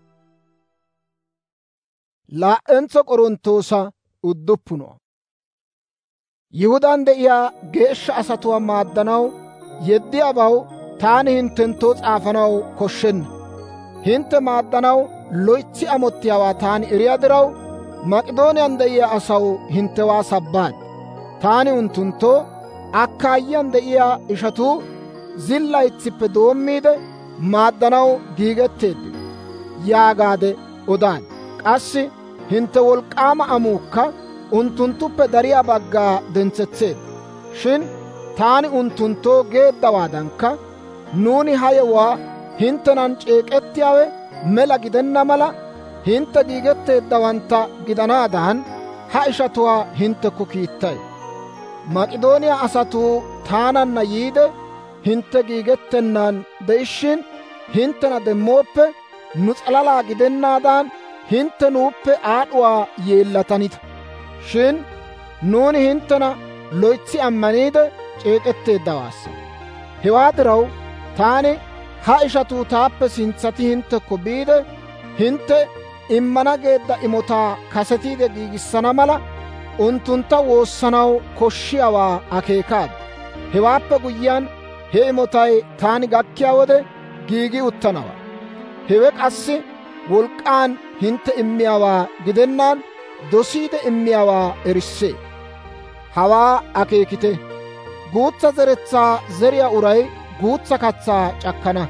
Laa"entso K'orontoosa udduppuno. Yihudaan de'iyaa geeshsha asatuwaa maaddanaw yeddiyaabaw taani hinttenttoo s'aafanaw koshshenna. Hintte maaddanaw loytsi amottiyaawaa taani eriyaa diraw, Mak'idooniyaan de'iyaa asaw hinttewaa sabbaad. Taani unttunttoo Akkaayiyaan de'iyaa ishatuu zillaytsippe doommiide maaddanaw giigetteeddino yaagaade odaad. Qassi hintte wolk'k'aama amuukka unttunttuppe dariyaa baggaa dentsetseedda. Shin taani unttunttoo geeddawaadankka, nuuni ha yewuwaa hinttenan c'eek'ettiyaawe mela gidenna mala, hintte giigetteeddawantta gidanaadan ha ishatuwaa hinttekko kiittay. Mak'idooniyaa asatuu taananna yiide hintte giigettennan de'ishshin hinttena demmooppe, nu s'alalaa gidennaadan hintte nuuppe aad'uwaa yeellatanita. Shin nuuni hinttena loytsi ammaniide c'eek'etteeddawaassa. Hewaa diraw taani ha ishatuu taappe sintsati hinttekko biide, hintte immana geedda imotaa kasetiide giigissana mala, unttuntta woossanaw koshshiyaawaa akeekaad. Hewaappe guyyiyaan he imotay taani gakkiyaa wode giigi uttanawaa. Hewe qassi wolk'k'aan hintte immiyaawaa gidennaan dosiide immiyaawaa erissee. Hawaa akeekite. Guutsa zeretsaa zeriyaa uray guutsa katsaa c'akkana.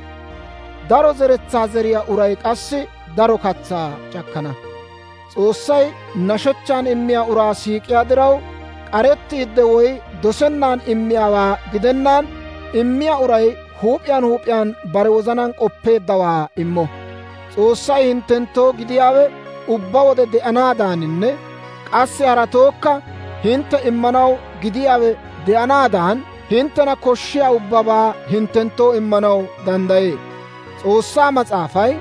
Daro zeretsaa zeriyaa uray qassi daro katsaa c'akkana. S'oossay nashechchaan immiyaa uraa siiqiyaa diraw, k'arettiidde woy dosennan immiyaawaa gidennaan, immiyaa uray huup'iyaan huup'iyaan bare wozanaan k'oppeeddawaa immo. S'oossay hinttenttoo gidiyaawe ubbaa wode de'anaadaaninne qassi haratookka hintte immanaw gidiyaawe de'anaadan, hinttena koshshiyaa ubbabaa hinttenttoo immanaw danddayee. S'oossaa Mas'aafay,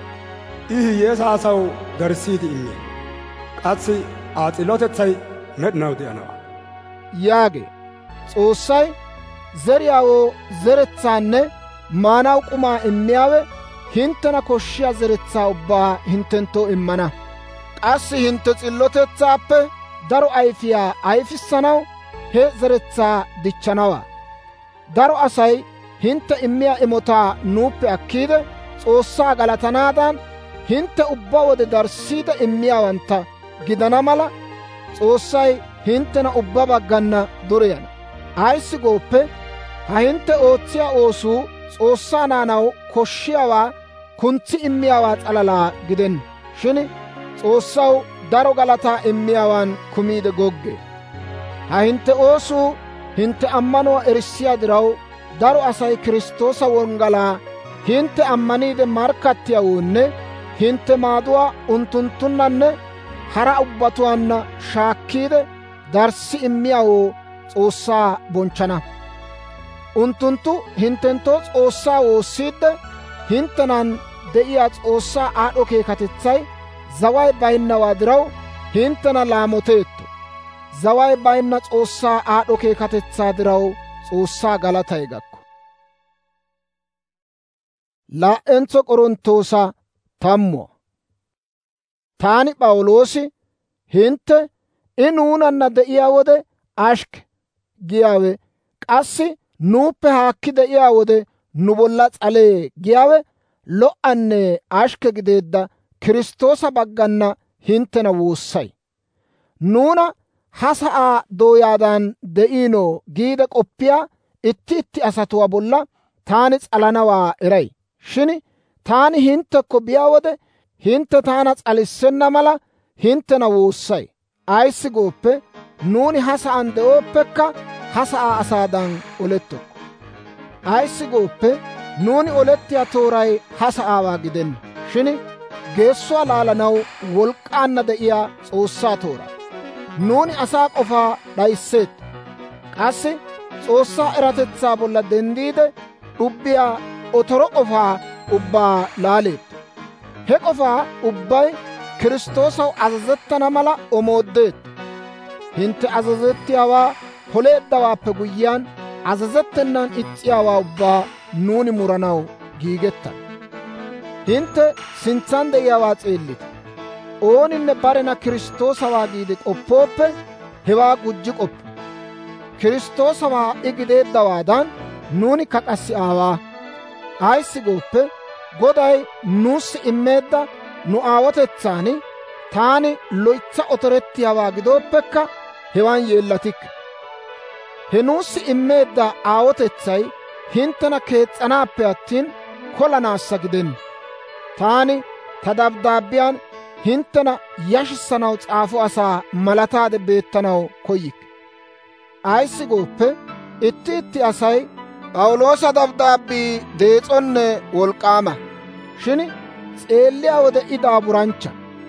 I hiyyeesaa asaw darissiide immee. Qassi Aa s'illotetsay med'inaw de'anawaa yaagee. S'oossay zeriyaawoo zeretsaanne maanaw k'umaa immiyaawe hinttena koshshiyaa zeretsaa ubbaa hinttenttoo immana. Qassi hintte s'illotetsaappe daro ayfiyaa ayfissanaw he zeretsaa dichchanawaa. Daro Asay hintte immiyaa imotaa nuuppe akkiide, S'oossaa galatanaadan, hintte ubbaa wode darissiide immiyaawantta gidana mala, S'oossay hinttena ubbaa baggana dureyana. Ayissi gooppe, ha hintte ootsiyaa oosuu S'oossaa naanaw koshshiyaawaa kuntsi immiyaawaa s'alalaa gidenna. Shin S'oossaw daro galataa immiyaawaan kumiide goggee. Ha hintte oosuu hintte ammanuwaa erissiyaa diraw, daro Asay Kiristtoosa wonggalaa hintte ammaniide markkattiyaawunne hintte maaduwaa unttunttunnanne hara ubbatuwaanna shaakkiide darssi immiyaawoo S'oossaa bonchchana. Unttunttu hinttenttoo S'oossaa woossiidde, hinttenan de'iyaa S'oossaa aad'd'o keekatetsay zaway baynnawaa diraw hinttena laamoteetto. Zaway baynna S'oossaa aad'd'o keekatetsaa diraw S'oossaa galatay gakko. Laa"entso K'orontoosa tammuwaa. Taani P'awuloosi hintte I nuunanna de'iyaa wode ashkke giyaawe, qassi nuuppe haakki de'iyaa wode nu bolla s'alee giyaawe, lo"anne ashkke gideedda Kiristtoosa baggana hinttena woossay. Nuuna ha sa'aa dooyaadan de'iino giide k'oppiyaa itti itti asatuwaa bolla taani s'alanawaa eray. Shin taani hinttekko biyaa wode hintte taana s'alissenna mala hinttena woossay. Ayissi gooppe, nuuni ha sa'aan de'ooppekka ha sa'aa asaadan olettokko. Ayissi gooppe, nuuni olettiyaa tooray ha sa'aawaa gidenna. Shin geessuwaa laalanaw wolk'k'aanna de'iyaa S'oossaa tooraa. Nuuni asaa qofaa d'ayisseetto; qassi S'oossaa eratetsaa bolla denddiide, d'ubbiyaa otoro qofaa ubbaa laaleetto. He qofaa ubbay Kiristtoosaw azazettana mala omooddeetto. Hintte azazettiyaawaa poleeddawaappe guyyiyaan, azazettennan is's'iyaawaa ubbaa nuuni muranaw giigettana. Hintte sintsan de'iyaawaa s'eellite. Ooninne barena Kiristtoosawaa giide k'oppooppe, hewaa gujji qoppo. Kiristtoosawaa I gideeddawaadan nuunikka qassi aawaa. Ayissi gooppe, Goday nuussi immeedda nu aawotetsaan taani loytsa otorettiyaawaa gidooppekka hewan yeellatikke. He nuussi immeedda aawotetsay hinttena kees's'anaappe attin kolanaassa gidenna. Taani ta dabddaabbiyaan hinttena yashissanaw s'aafo asaa malataade beettanaw koyikke. Ayissi gooppe, itti itti asay, «P'awuloosa dabddaabbii dees'onne wolk'k'aama; shin s'eelliyaa wode I daaburanchcha;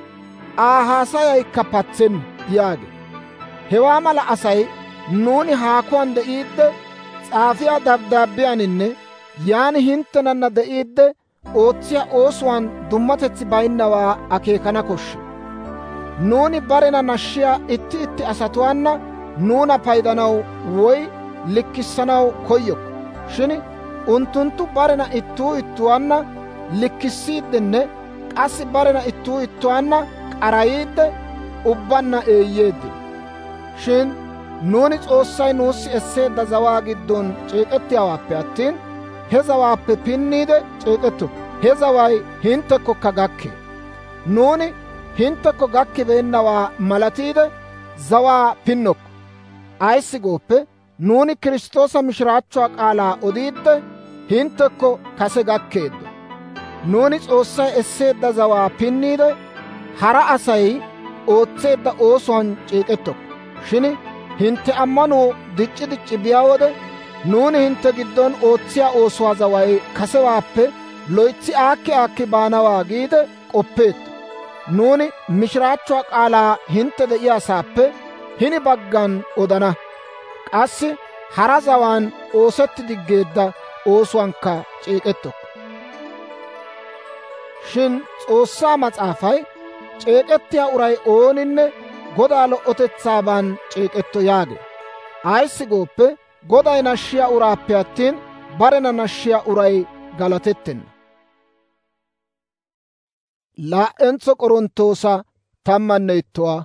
Aa haasayaykka patsenna» yaagee. Hewaa mala asay nuuni haakuwaan de'iidde s'aafiyaa dabddaabbiyaaninne yaan hinttenanna de'iidde ootsiyaa oosuwaan dummatetsi baynnawaa akeekana koshshee. Nuuni barena nashshiyaa itti itti asatuwaanna nuuna paydanaw woy likkissanaw koyokko; shin unttunttu barena ittuu ittuwaanna likkissiiddenne qassi barena ittuu ittuwaanna k'arayiidde ubbaanna eeyyeeddino. Shin nuuni S'oossay nuussi esseedda zawaa giddon c'eek'ettiyaawaappe attin, he zawaappe pinniide c'eek'ettokko. He zaway hinttekkokka gakkee. Nuuni hinttekko gakkibeennawaa malatiide zawaa pinnokko. Ayissi gooppe, nuuni Kiristtoosa mishiraachchuwaa k'aalaa odiidde hinttekko kase gakkeeddo. Nuuni S'oossay esseedda zawaa pinniide hara Asay ootseedda oosuwaan c'eek'ettokko. Shin hintte ammanuu dic'c'i dic'c'i biyaa wode, nuuni hintte giddon ootsiyaa oosuwaa zaway kasewaappe loytsi aakki aakki baanawaa giide k'oppeetto. Nuuni mishiraachchuwaa k'aalaa hintte de'iyaasaappe hini baggan odana; qassi hara zawaan oosetti diggeedda oosuwankka c'eek'ettokko. Shin S'oossaa Mas'aafay, «C'eek'ettiyaa uray ooninne Godaa lo"otetsaaban c'eek'etto» yaagee. Ayissi gooppe, Goday nashshiyaa uraappe attin, barena nashshiyaa uray galatettenna. Laa"entso K'orontoosa tammanne ittuwaa.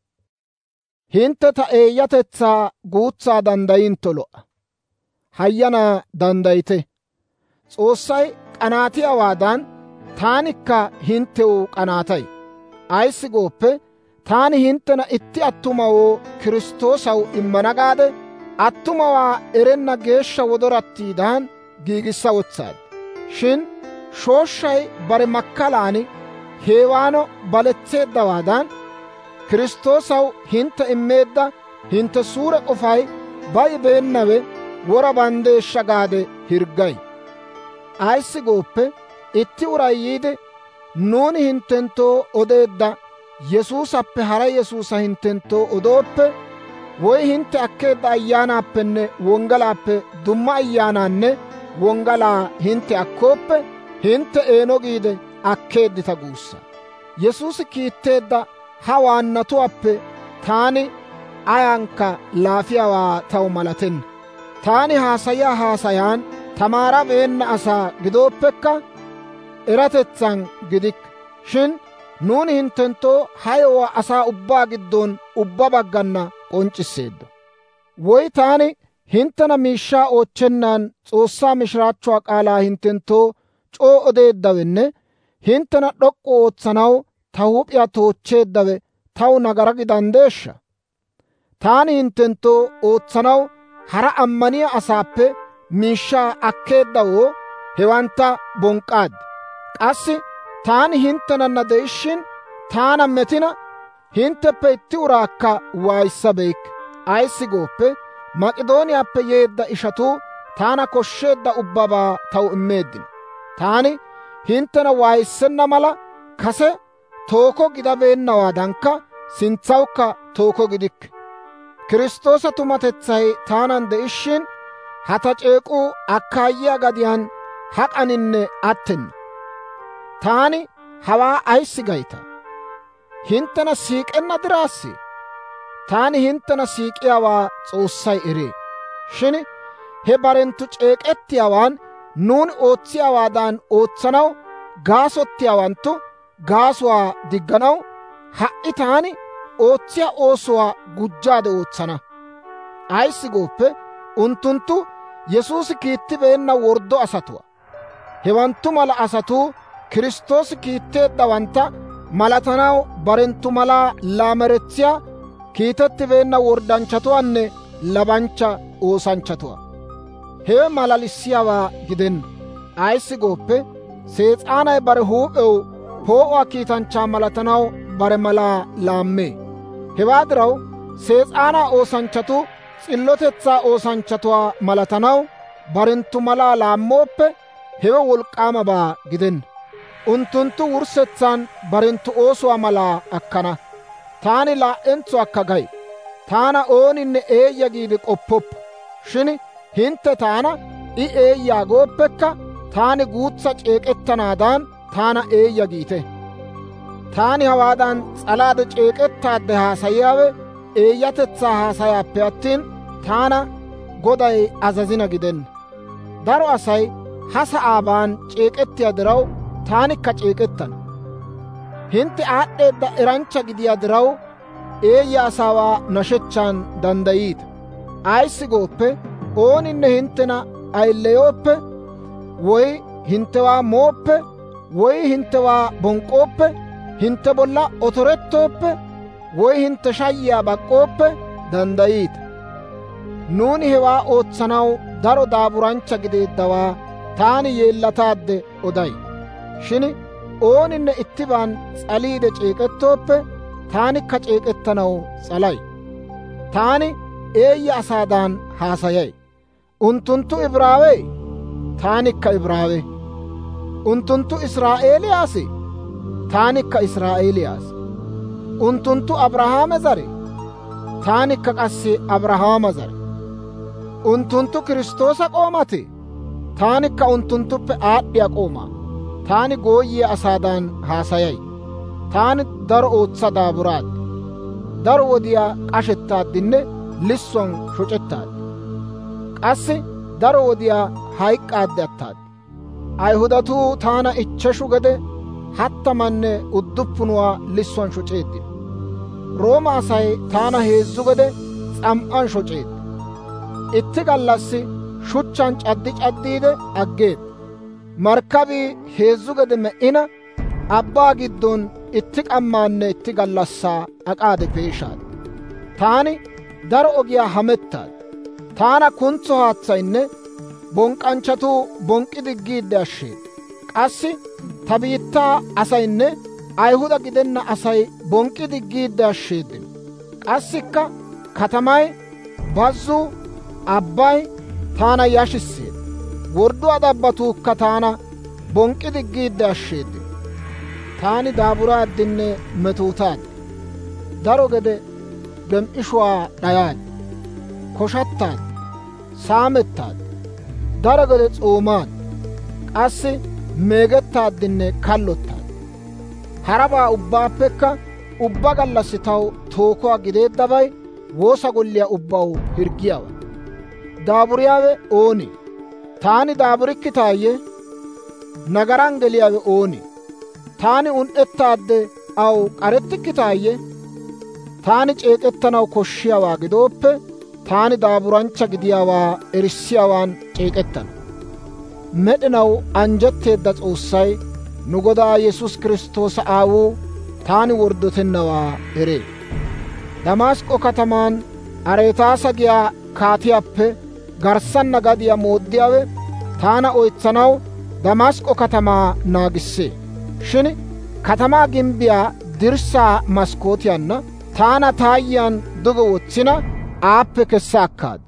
Hintte ta eeyyatetsaa guutsaa danddayintto lo"a. Hayyanaa danddayite. S'oossay k'anaatiyaawaadan taanikka hinttew k'anaatay. Ayissi gooppe, taani hinttena itti attumawoo Kiristtoosaw immana gaade attumawaa erenna geeshsha wodorattiidan giigissa wotsaad. Shin shooshshay bare makkalaan Hewaano baletseeddawaadan, Kiristtoosaw hintte immeedda hintte suure k'ofay bayibeennawe wora banddeeshsha gaade hirggay. Ayissi gooppe, itti uray yiide, nuuni hinttenttoo odeedda Yesuusappe hara Yesuusa hinttenttoo odooppe, woy hintte akkeedda ayyaanaappenne wonggalaappe dumma ayyaanaanne wonggalaa hintte akkooppe, hintte eeno giide akkeeddita guussa. Yesuusi kiitteedda ha waannatuwaappe taani ayankka laafiyaawaa taw malatenna. Taani haasayiyaa haasayaan tamaarabeenna asaa gidooppekka eratetsan gidikke. Shin nuuni hinttenttoo ha yewuwaa asaa ubbaa giddon ubbaa baggana k'onc'c'isseeddo. Woy taani hinttena miishshaa oochchennan S'oossaa mishiraachchuwaa k'aalaa hinttenttoo c'oo odeeddawenne hinttena d'ok'k'u ootsanaw ta huup'iyaa toochcheeddawe taw nagaraa gidanddeeshsha? Taani hinttenttoo ootsanaw hara ammaniyaa asaappe miishshaa akkeeddawoo hewantta bonk'k'aad. Qassi taani hinttenanna de'ishshin taana metina hintteppe itti uraakka waayissabeykke. Ayissi gooppe, Mak'idooniyaappe yeedda ishatuu taana koshsheedda ubbabaa taw immeeddino. Taani hinttena waayissenna mala kase tooko gidabeennawaadankka sintsawukka tooko gidikke. Kiristtoosa tumatetsay taanan de'ishin, ha ta c'eek'uu akkaayiyaa gadiyaan hak'aninne attena. Taani hawaa ayissi gaytaa? Hinttena siik'enna diraassi. Taani hinttena siik'iyaawaa S'oossay eree. Shin he barenttu c'eek'ettiyaawaan nuuni ootsiyaawaadan ootsanaw gaasottiyaawanttu gaasuwaa digganaw, ha"i taani ootsiyaa oosuwaa gujjaade ootsana. Ayissi gooppe, unttunttu Yesuusi kiittibeenna worddo asatuwaa. Hewanttu mala asatuu Kiristtoosi kiitteeddawantta malatanaw barenttu malaa laameretsiyaa kiitettibeenna worddanchchatuwaanne labanchcha oosanchchatuwaa. Hewe malalissiyaawaa gidenna. Ayissi gooppe, Sees'aanay bare huup'ew poo'uwaa kiitanchchaa malatanaw bare malaa laammee. Hewaa diraw Sees'aanaa oosanchchatuu s'illotetsaa oosanchchatuwaa malatanaw barenttu malaa laammooppe, hewe wolk'k'aamabaa gidenna. Unttunttu wurssetsaan barenttu oosuwaa malaa akkana. Taani laa"entsuwaakka gay. Taana ooninne eeyya giide k'oppoppo. Shin hintte taana, I eeyyaa gooppekka, taani guutsa c'eek'ettanaadan taana eeyya giite. Taani hawaadan s'alaade c'eek'ettaadde haasayiyaawe eeyyatetsaa haasayaappe attin, taana Goday azazina gidenna. Daro asay ha sa'aabaan c'eek'ettiyaa diraw, taanikka c'eek'ettana. Hintte aad'd'eedda eranchcha gidiyaa diraw, eeyya asaawaa nashechchaan danddayiita. Ayissi gooppe, ooninne hinttena ayileyooppe, woy hinttewaa mooppe, woy hinttewaa bonk'k'ooppe, hintte bolla otorettooppe, woy hintte shayiyaa bak'k'ooppe danddayiita. Nuuni hewaa ootsanaw daro daaburanchcha gideeddawaa taani yeellataadde oday. Shin ooninne ittibaan s'aliide c'eek'ettooppe, taanikka c'eek'ettanaw s'alay. Taani eeyya asaadan haasayay. Unttunttu Ibraawe, taanikka Ibraawe. Unttunttu Israa'eeliyaasi, taanikka Israa'eeliyaasi. Unttunttu Abrahaame zare, taanikka qassi Abrahaama zare. Unttunttu Kiristtoosa qoomati, taanikka unttunttuppe aad'd'iyaa qoomaa. Taani gooyiyaa asaadan haasayay. Taani daro ootsa daaburaad. Daro wodiyaa qashettaaddinne lissuwaan shoc'ettaad. Qassi daro wodiyaa hayk'k'aadde attaad. Ayihudatuu taana ichcheshu gede hattamanne udduppunuwaa lissuwaan shoc'eeddino. Rooma asay taana heezzu gede s'am"an shoc'eedda. Itti gallassi shuchchaan c'addi c'addiide aggeedda. Markkabii heezzu gede me"ina, abbaa giddon itti k'ammaanne itti gallassaa ak'aade peeshaad. Taani daro ogiyaa hamettaad. Taana kuntso haatsaynne bonk'k'anchchatuu bonk'k'i diggiidde ashsheeda. Qassi ta biittaa asaynne Ayihuda gidenna asay bonk'k'i diggiidde ashsheeddino. Qassikka katamay, bazzuu, abbay taana yashisseedda. Wordduwaa dabbatuukka taana bonk'k'i diggiidde ashsheeddino. Taani daaburaaddinne metootaad. Daro gede gem"ishuwaa d'ayaad. Koshattaad. Saamettaad. Daro gede s'oomaad. Qassi meegettaaddinne kallottaad. Harabaa ubbaappekka ubba gallassi taw tookuwaa gideeddabay woosa golliyaa ubbaw hirggiyaawaa. Daaburiyaawe oonee? Taani daaburikkitaayye? Nagaran geliyaawe oonee? Taani un"ettaadde aw k'arettikkitaayye? Taani c'eek'ettanaw koshshiyaawaa gidooppe, taani daaburanchcha gidiyaawaa erissiyaawaan c'eek'ettana. Med'inaw anjjetteedda S'oossay, nu Godaa Yesuusi Kiristtoosa Aawuu, taani worddotennawaa eree. Damask'k'o katamaan Areetaasa giyaa kaatiyaappe garssanna gadiyaa mooddiyaawe taana oytsanaw Damask'k'o katamaa naagissee. Shin katamaa gimbbiyaa dirssaa maskkootiyaanna taana taayyaan duge wotsina, aappe kessa akkaad.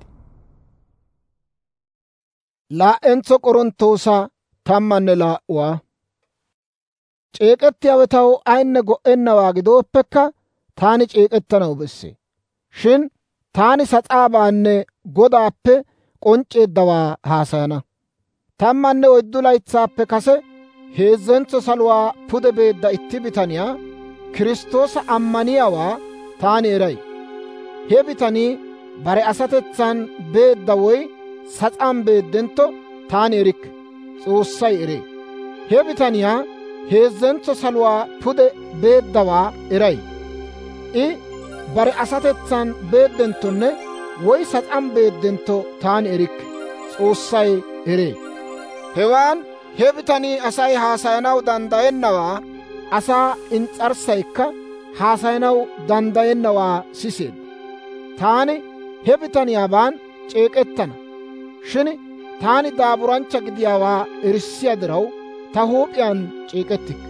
Laa"entso Qorontoosa tammanne laa"uwaa c'eek'ettiyaawe taw ayinne go"ennawaa gidooppekka taani c'eek'ettanaw bessee. Shin taani sas'aabaanne Godaappe k'onc'c'eeddawaa haasayana. Tammanne oyddu laytsaappe kase heezzentso saluwaa pude beedda itti bitaniyaa Kiristtoosa ammaniyaawaa taani eray. He bitanii bare asatetsan beedda woy sas'aan beeddentto taani erikke; S'oossay eree. He bitaniyaa heezzentso saluwaa pude beeddawaa eray. I bare asatetsan beeddenttonne woy sas'aan beeddentto taani erikke; S'oossay eree. Hewaan he bitanii Asay haasayanaw danddayennawaa, asaa ins's'arssaykka haasayanaw danddayennawaa siseedda. Taani he bitaniyaabaan c'eek'ettana; shin taani daaburanchcha gidiyaawaa erissiyaa diraw, ta huup'iyaan c'eek'ettikke.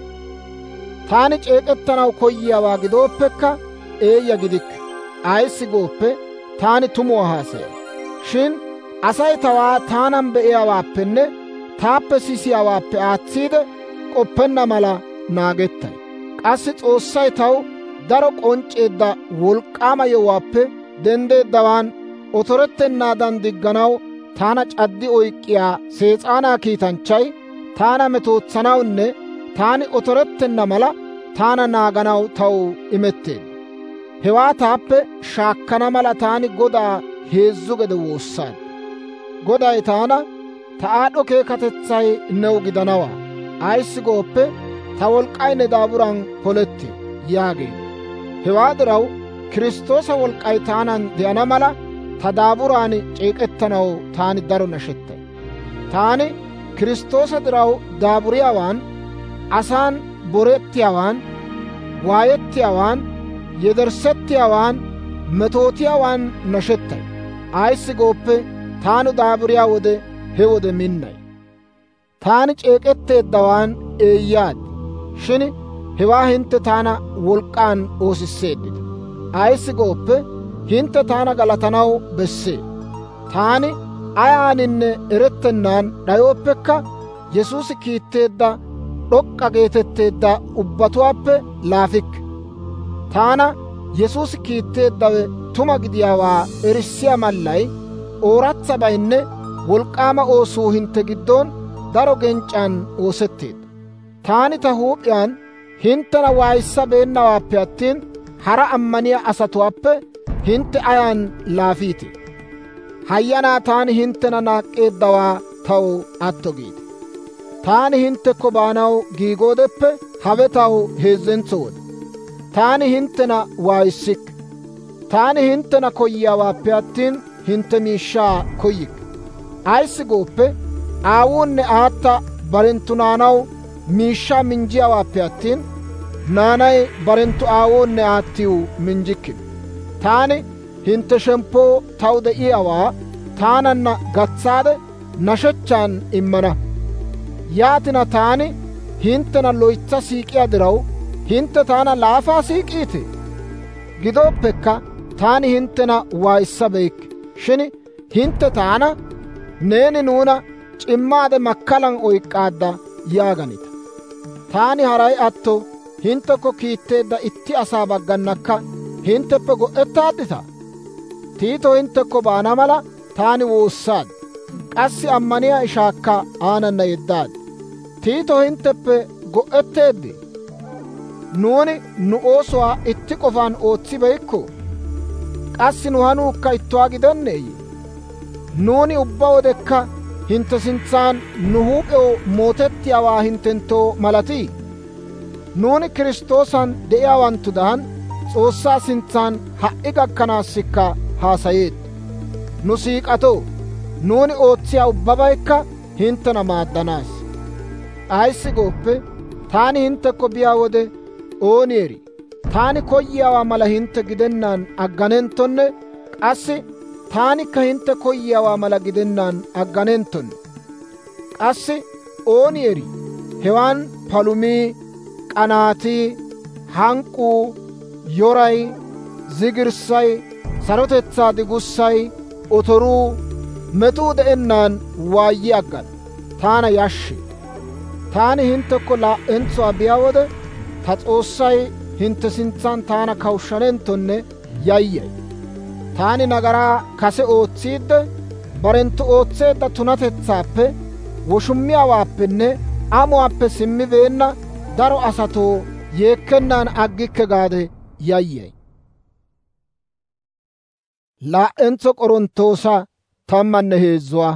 Taani c'eek'ettanaw koyiyaawaa gidooppekka eeyya gidikke; ayissi gooppe taani tumuwaa haasayay. Shin Asay tawaa taanan be'iyaawaappenne taappe sisiyaawaappe aatsiide k'oppenna mala naagettay. Qassi S'oossay taw daro k'onc'c'eedda wolk'k'aama yewuwaappe denddeeddawaan otorettennaadan digganaw taana c'addi oyk'k'iyaa Sees'aanaa kiitanchchay taana metootsanawunne taani otorettenna mala taana naaganaw taw imetteedda. Hewaa taappe shaakkana mala taani Godaa heezzu gede woossaad. Goday taana, «Ta aad'd'o keekatetsay new gidanawaa; ayissi gooppe ta wolk'k'ay ne daaburan polettee» yaageedda. Hewaa diraw Kiristtoosa wolk'k'ay taanan de'ana mala ta daaburan c'eek'ettanaw taani daro nashettay. Taani Kiristtoosa diraw daaburiyaawaan, asaan borettiyaawaan, waayettiyaawaan, yederssettiyaawaan, metootiyaawaan nashettay. Ayissi gooppe taani daaburiyaa wode he wode minnay. Taani c'eek'etteeddawaan eeyyaad; shin hewaa hintte taana wolk'k'aan oosisseeddita. Ayissi gooppe hintte taana galatanaw bessee. Taani ayaaninne erettennaan d'ayooppekka Yesuusi kiitteedda d'ok'k'a geetetteedda ubbatuwaappe laafikke. Taana Yesuusi kiitteeddawe tuma gidiyaawaa erissiyaa mallay ooratsabaynne wolk'k'aama oosuu hintte giddon daro genc'c'an oosetteedda. Taani ta huup'iyaan hinttena waayissabeennawaappe attin, hara ammaniyaa asatuwaappe hintte ayaan laafiitee? Hayyanaa taani hinttena naak'k'eeddawaa taw atto giite. Taani hinttekko baanaw giigoodeppe hawe taw heezzentso wode. Taani hinttena waayissikke. Taani hinttena koyiyaawaappe attin, hintte miishshaa koyikke. Ayissi gooppe aawuunne aatta barenttu naanaw miishshaa minjjiyaawaappe attin, naanay barenttu aawoonne aattiw minjjikkino. Taani hintte shemppoo taw de'iyaawaa taananna gatsaade nashechchaan immana. Yaatina taani hinttena loytsa siik'iyaa diraw, hintte taana laafaa siik'iitee? Gidooppekka taani hinttena waayissabeykke; shin hintte taana, «Neeni nuuna c'immaade makkalan oyk'k'aadda» yaaganita. Taani haray atto hinttekko kiitteedda itti asaa baggannakka hintteppe go"ettaaddita? Tiito hinttekko baana mala taani woossaad; qassi ammaniyaa ishaakka aanana yeddaad. Tiito hintteppe go"etteeddee? Nuuni nu oosuwaa itti k'ofaan ootsibeykko? Qassi nu hanuukka ittuwaa gidenneeyye? Nuuni ubbaa wodekka hintte sintsan nu huup'ew mootettiyaawaa hinttenttoo malatii? Nuuni Kiristtoosan de'iyaawanttudan S'oossaa sintsan ha"i gakkanaassikka haasayeetto. Nu siik'atoo, nuuni ootsiyaa ubbabaykka hinttena maaddanaassa. Ayissi gooppe taani hinttekko biyaa wode ooni eri, taani koyiyaawaa mala hintte gidennaan agganenttonne qassi taanikka hintte koyiyaawaa mala gidennaan agganenttonne. Qassi ooni eri, hewaan palumii, k'anaatii, hank'k'uu, yoray, zigirssay, sarotetsaa digussay, otoruu, metuu de'ennaan waayyi aggana. Taana yashshee. taani hinttekko laa"entsuwaa biyaa wode ta S'oossay hintte sintsan taana kawushshanenttonne yayyay. Taani nagaraa kase ootsiidde barenttu ootseedda tunatetsaappe woshummiyaawaappenne amuwaappe simmibeenna daro asatoo yeekkennan aggikke gaade yayyay. Laa"entso K'orontoosa tammanne heezzuwaa.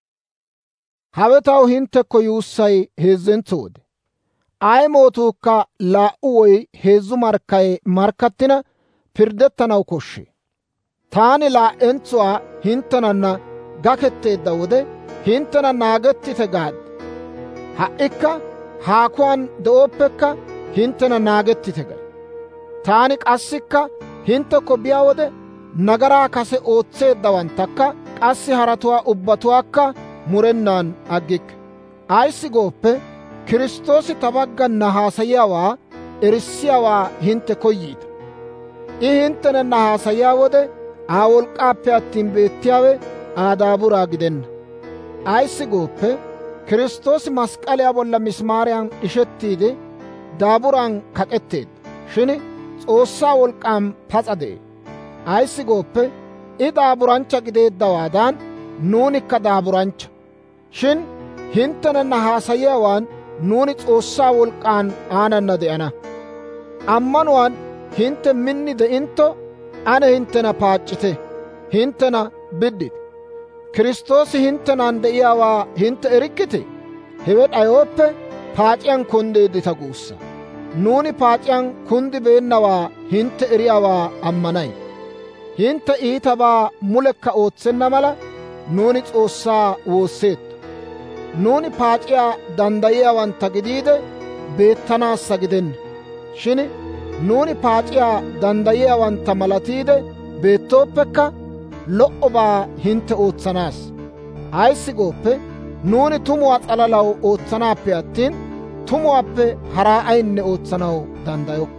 Hawe taw hinttekko yuussay heezzentso wode. Ay mootuukka laa"u woy heezzu markkay markkattina pirddettanaw koshshee. Taani laa"entsuwaa hinttenanna gaketteedda wode hinttena naagettite gaad. Ha"ikka haakuwaan de'ooppekka hinttena naagettite gay. Taani qassikka hinttekko biyaa wode nagaraa kase ootseeddawanttakka qassi haratuwaa ubbatuwaakka murennan aggikke. Ayissi gooppe, Kiristtoosi ta baggana haasayiyaawaa erissiyaawaa hintte koyiita. I hinttenanna haasayiyaa wode Aa wolk'k'aappe attin beettiyaawe Aa daaburaa gidenna. Ayissi gooppe, Kiristtoosi mask'k'aliyaa bolla misimaariyan d'ishettiide daaburan kak'etteedda. Shin S'oossaa wolk'k'aan pas'a de'ee. Ayissi gooppe, I daaburanchcha gideeddawaadan nuunikka daaburanchcha. Shin hinttenanna haasayiyaawaan nuuni S'oossaa wolk'k'aan aanana de'ana. Ammanuwaan hintte minni de'intto ane hinttena paac'c'ite, hinttena biddite. Kiristtoosi hinttenan de'iyaawaa hintte erikkitee? Hewe d'ayooppe paac'iyaan kunddeeddita guussa. Nuuni paac'iyaan kunddibeennawaa hintte eriyaawaa ammanay. Hintte iitabaa mulekka ootsenna mala nuuni S'oossaa woosseetto. Nuuni paac'iyaa danddayiyaawantta gidiide beettanaassa gidenna. Shin nuuni paac'iyaa danddayiyaawantta malatiide beettooppekka lo"obaa hintte ootsanaassa. Ayissi gooppe, nuuni tumuwaa s'alalaw ootsanaappe attin tumuwaappe haraa ayinne ootsanaw danddayokko.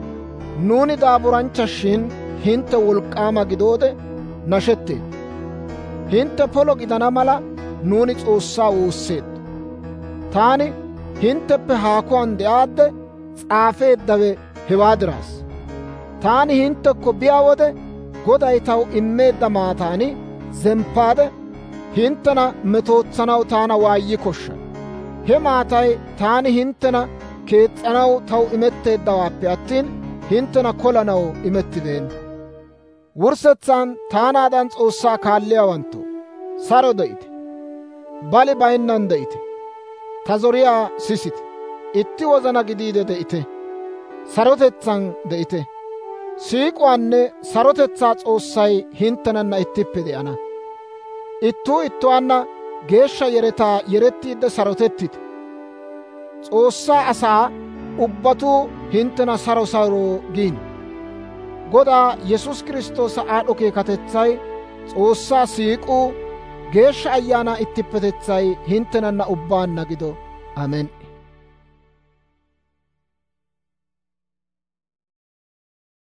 Nuuni daaburanchcha shin hintte wolk'k'aama gidoode nashetteetto. Hintte polo gidana mala nuuni S'oossaa woosseetto. Taani hintteppe haakuwaan de'aadde s'aafeeddawe hewaa diraassa. Taani hinttekko biyaa wode Goday taw immeedda maataan zemppaade hinttena metootsanaw taana waayyi koshshay. He maatay taani hinttena kees's'anaw taw imetteeddawaappe attin hinttena kolanaw imettibeenna. Wurssetsaan taanaadan S'oossaa kaalliyaawanttoo, saro de'ite. Bali bayinnan de'ite. Ta zoriyaa sisite. Itti wozana gidiide de'ite. Sarotetsaan de'ite. Siik'uwaanne sarotetsaa S'oossay hinttenanna ittippe de'ana. Ittuu ittuwaanna geeshsha yeretaa yerettiidde sarotettite. S'oossaa asaa ubbatuu hinttena saro saro giino. Godaa Yesuus Kiristtoosa aad'd'o keekatetsay, S'oossaa siik'uu, Geeshsha Ayaanaa ittippetetsay hinttenanna ubbaanna gido. Amen.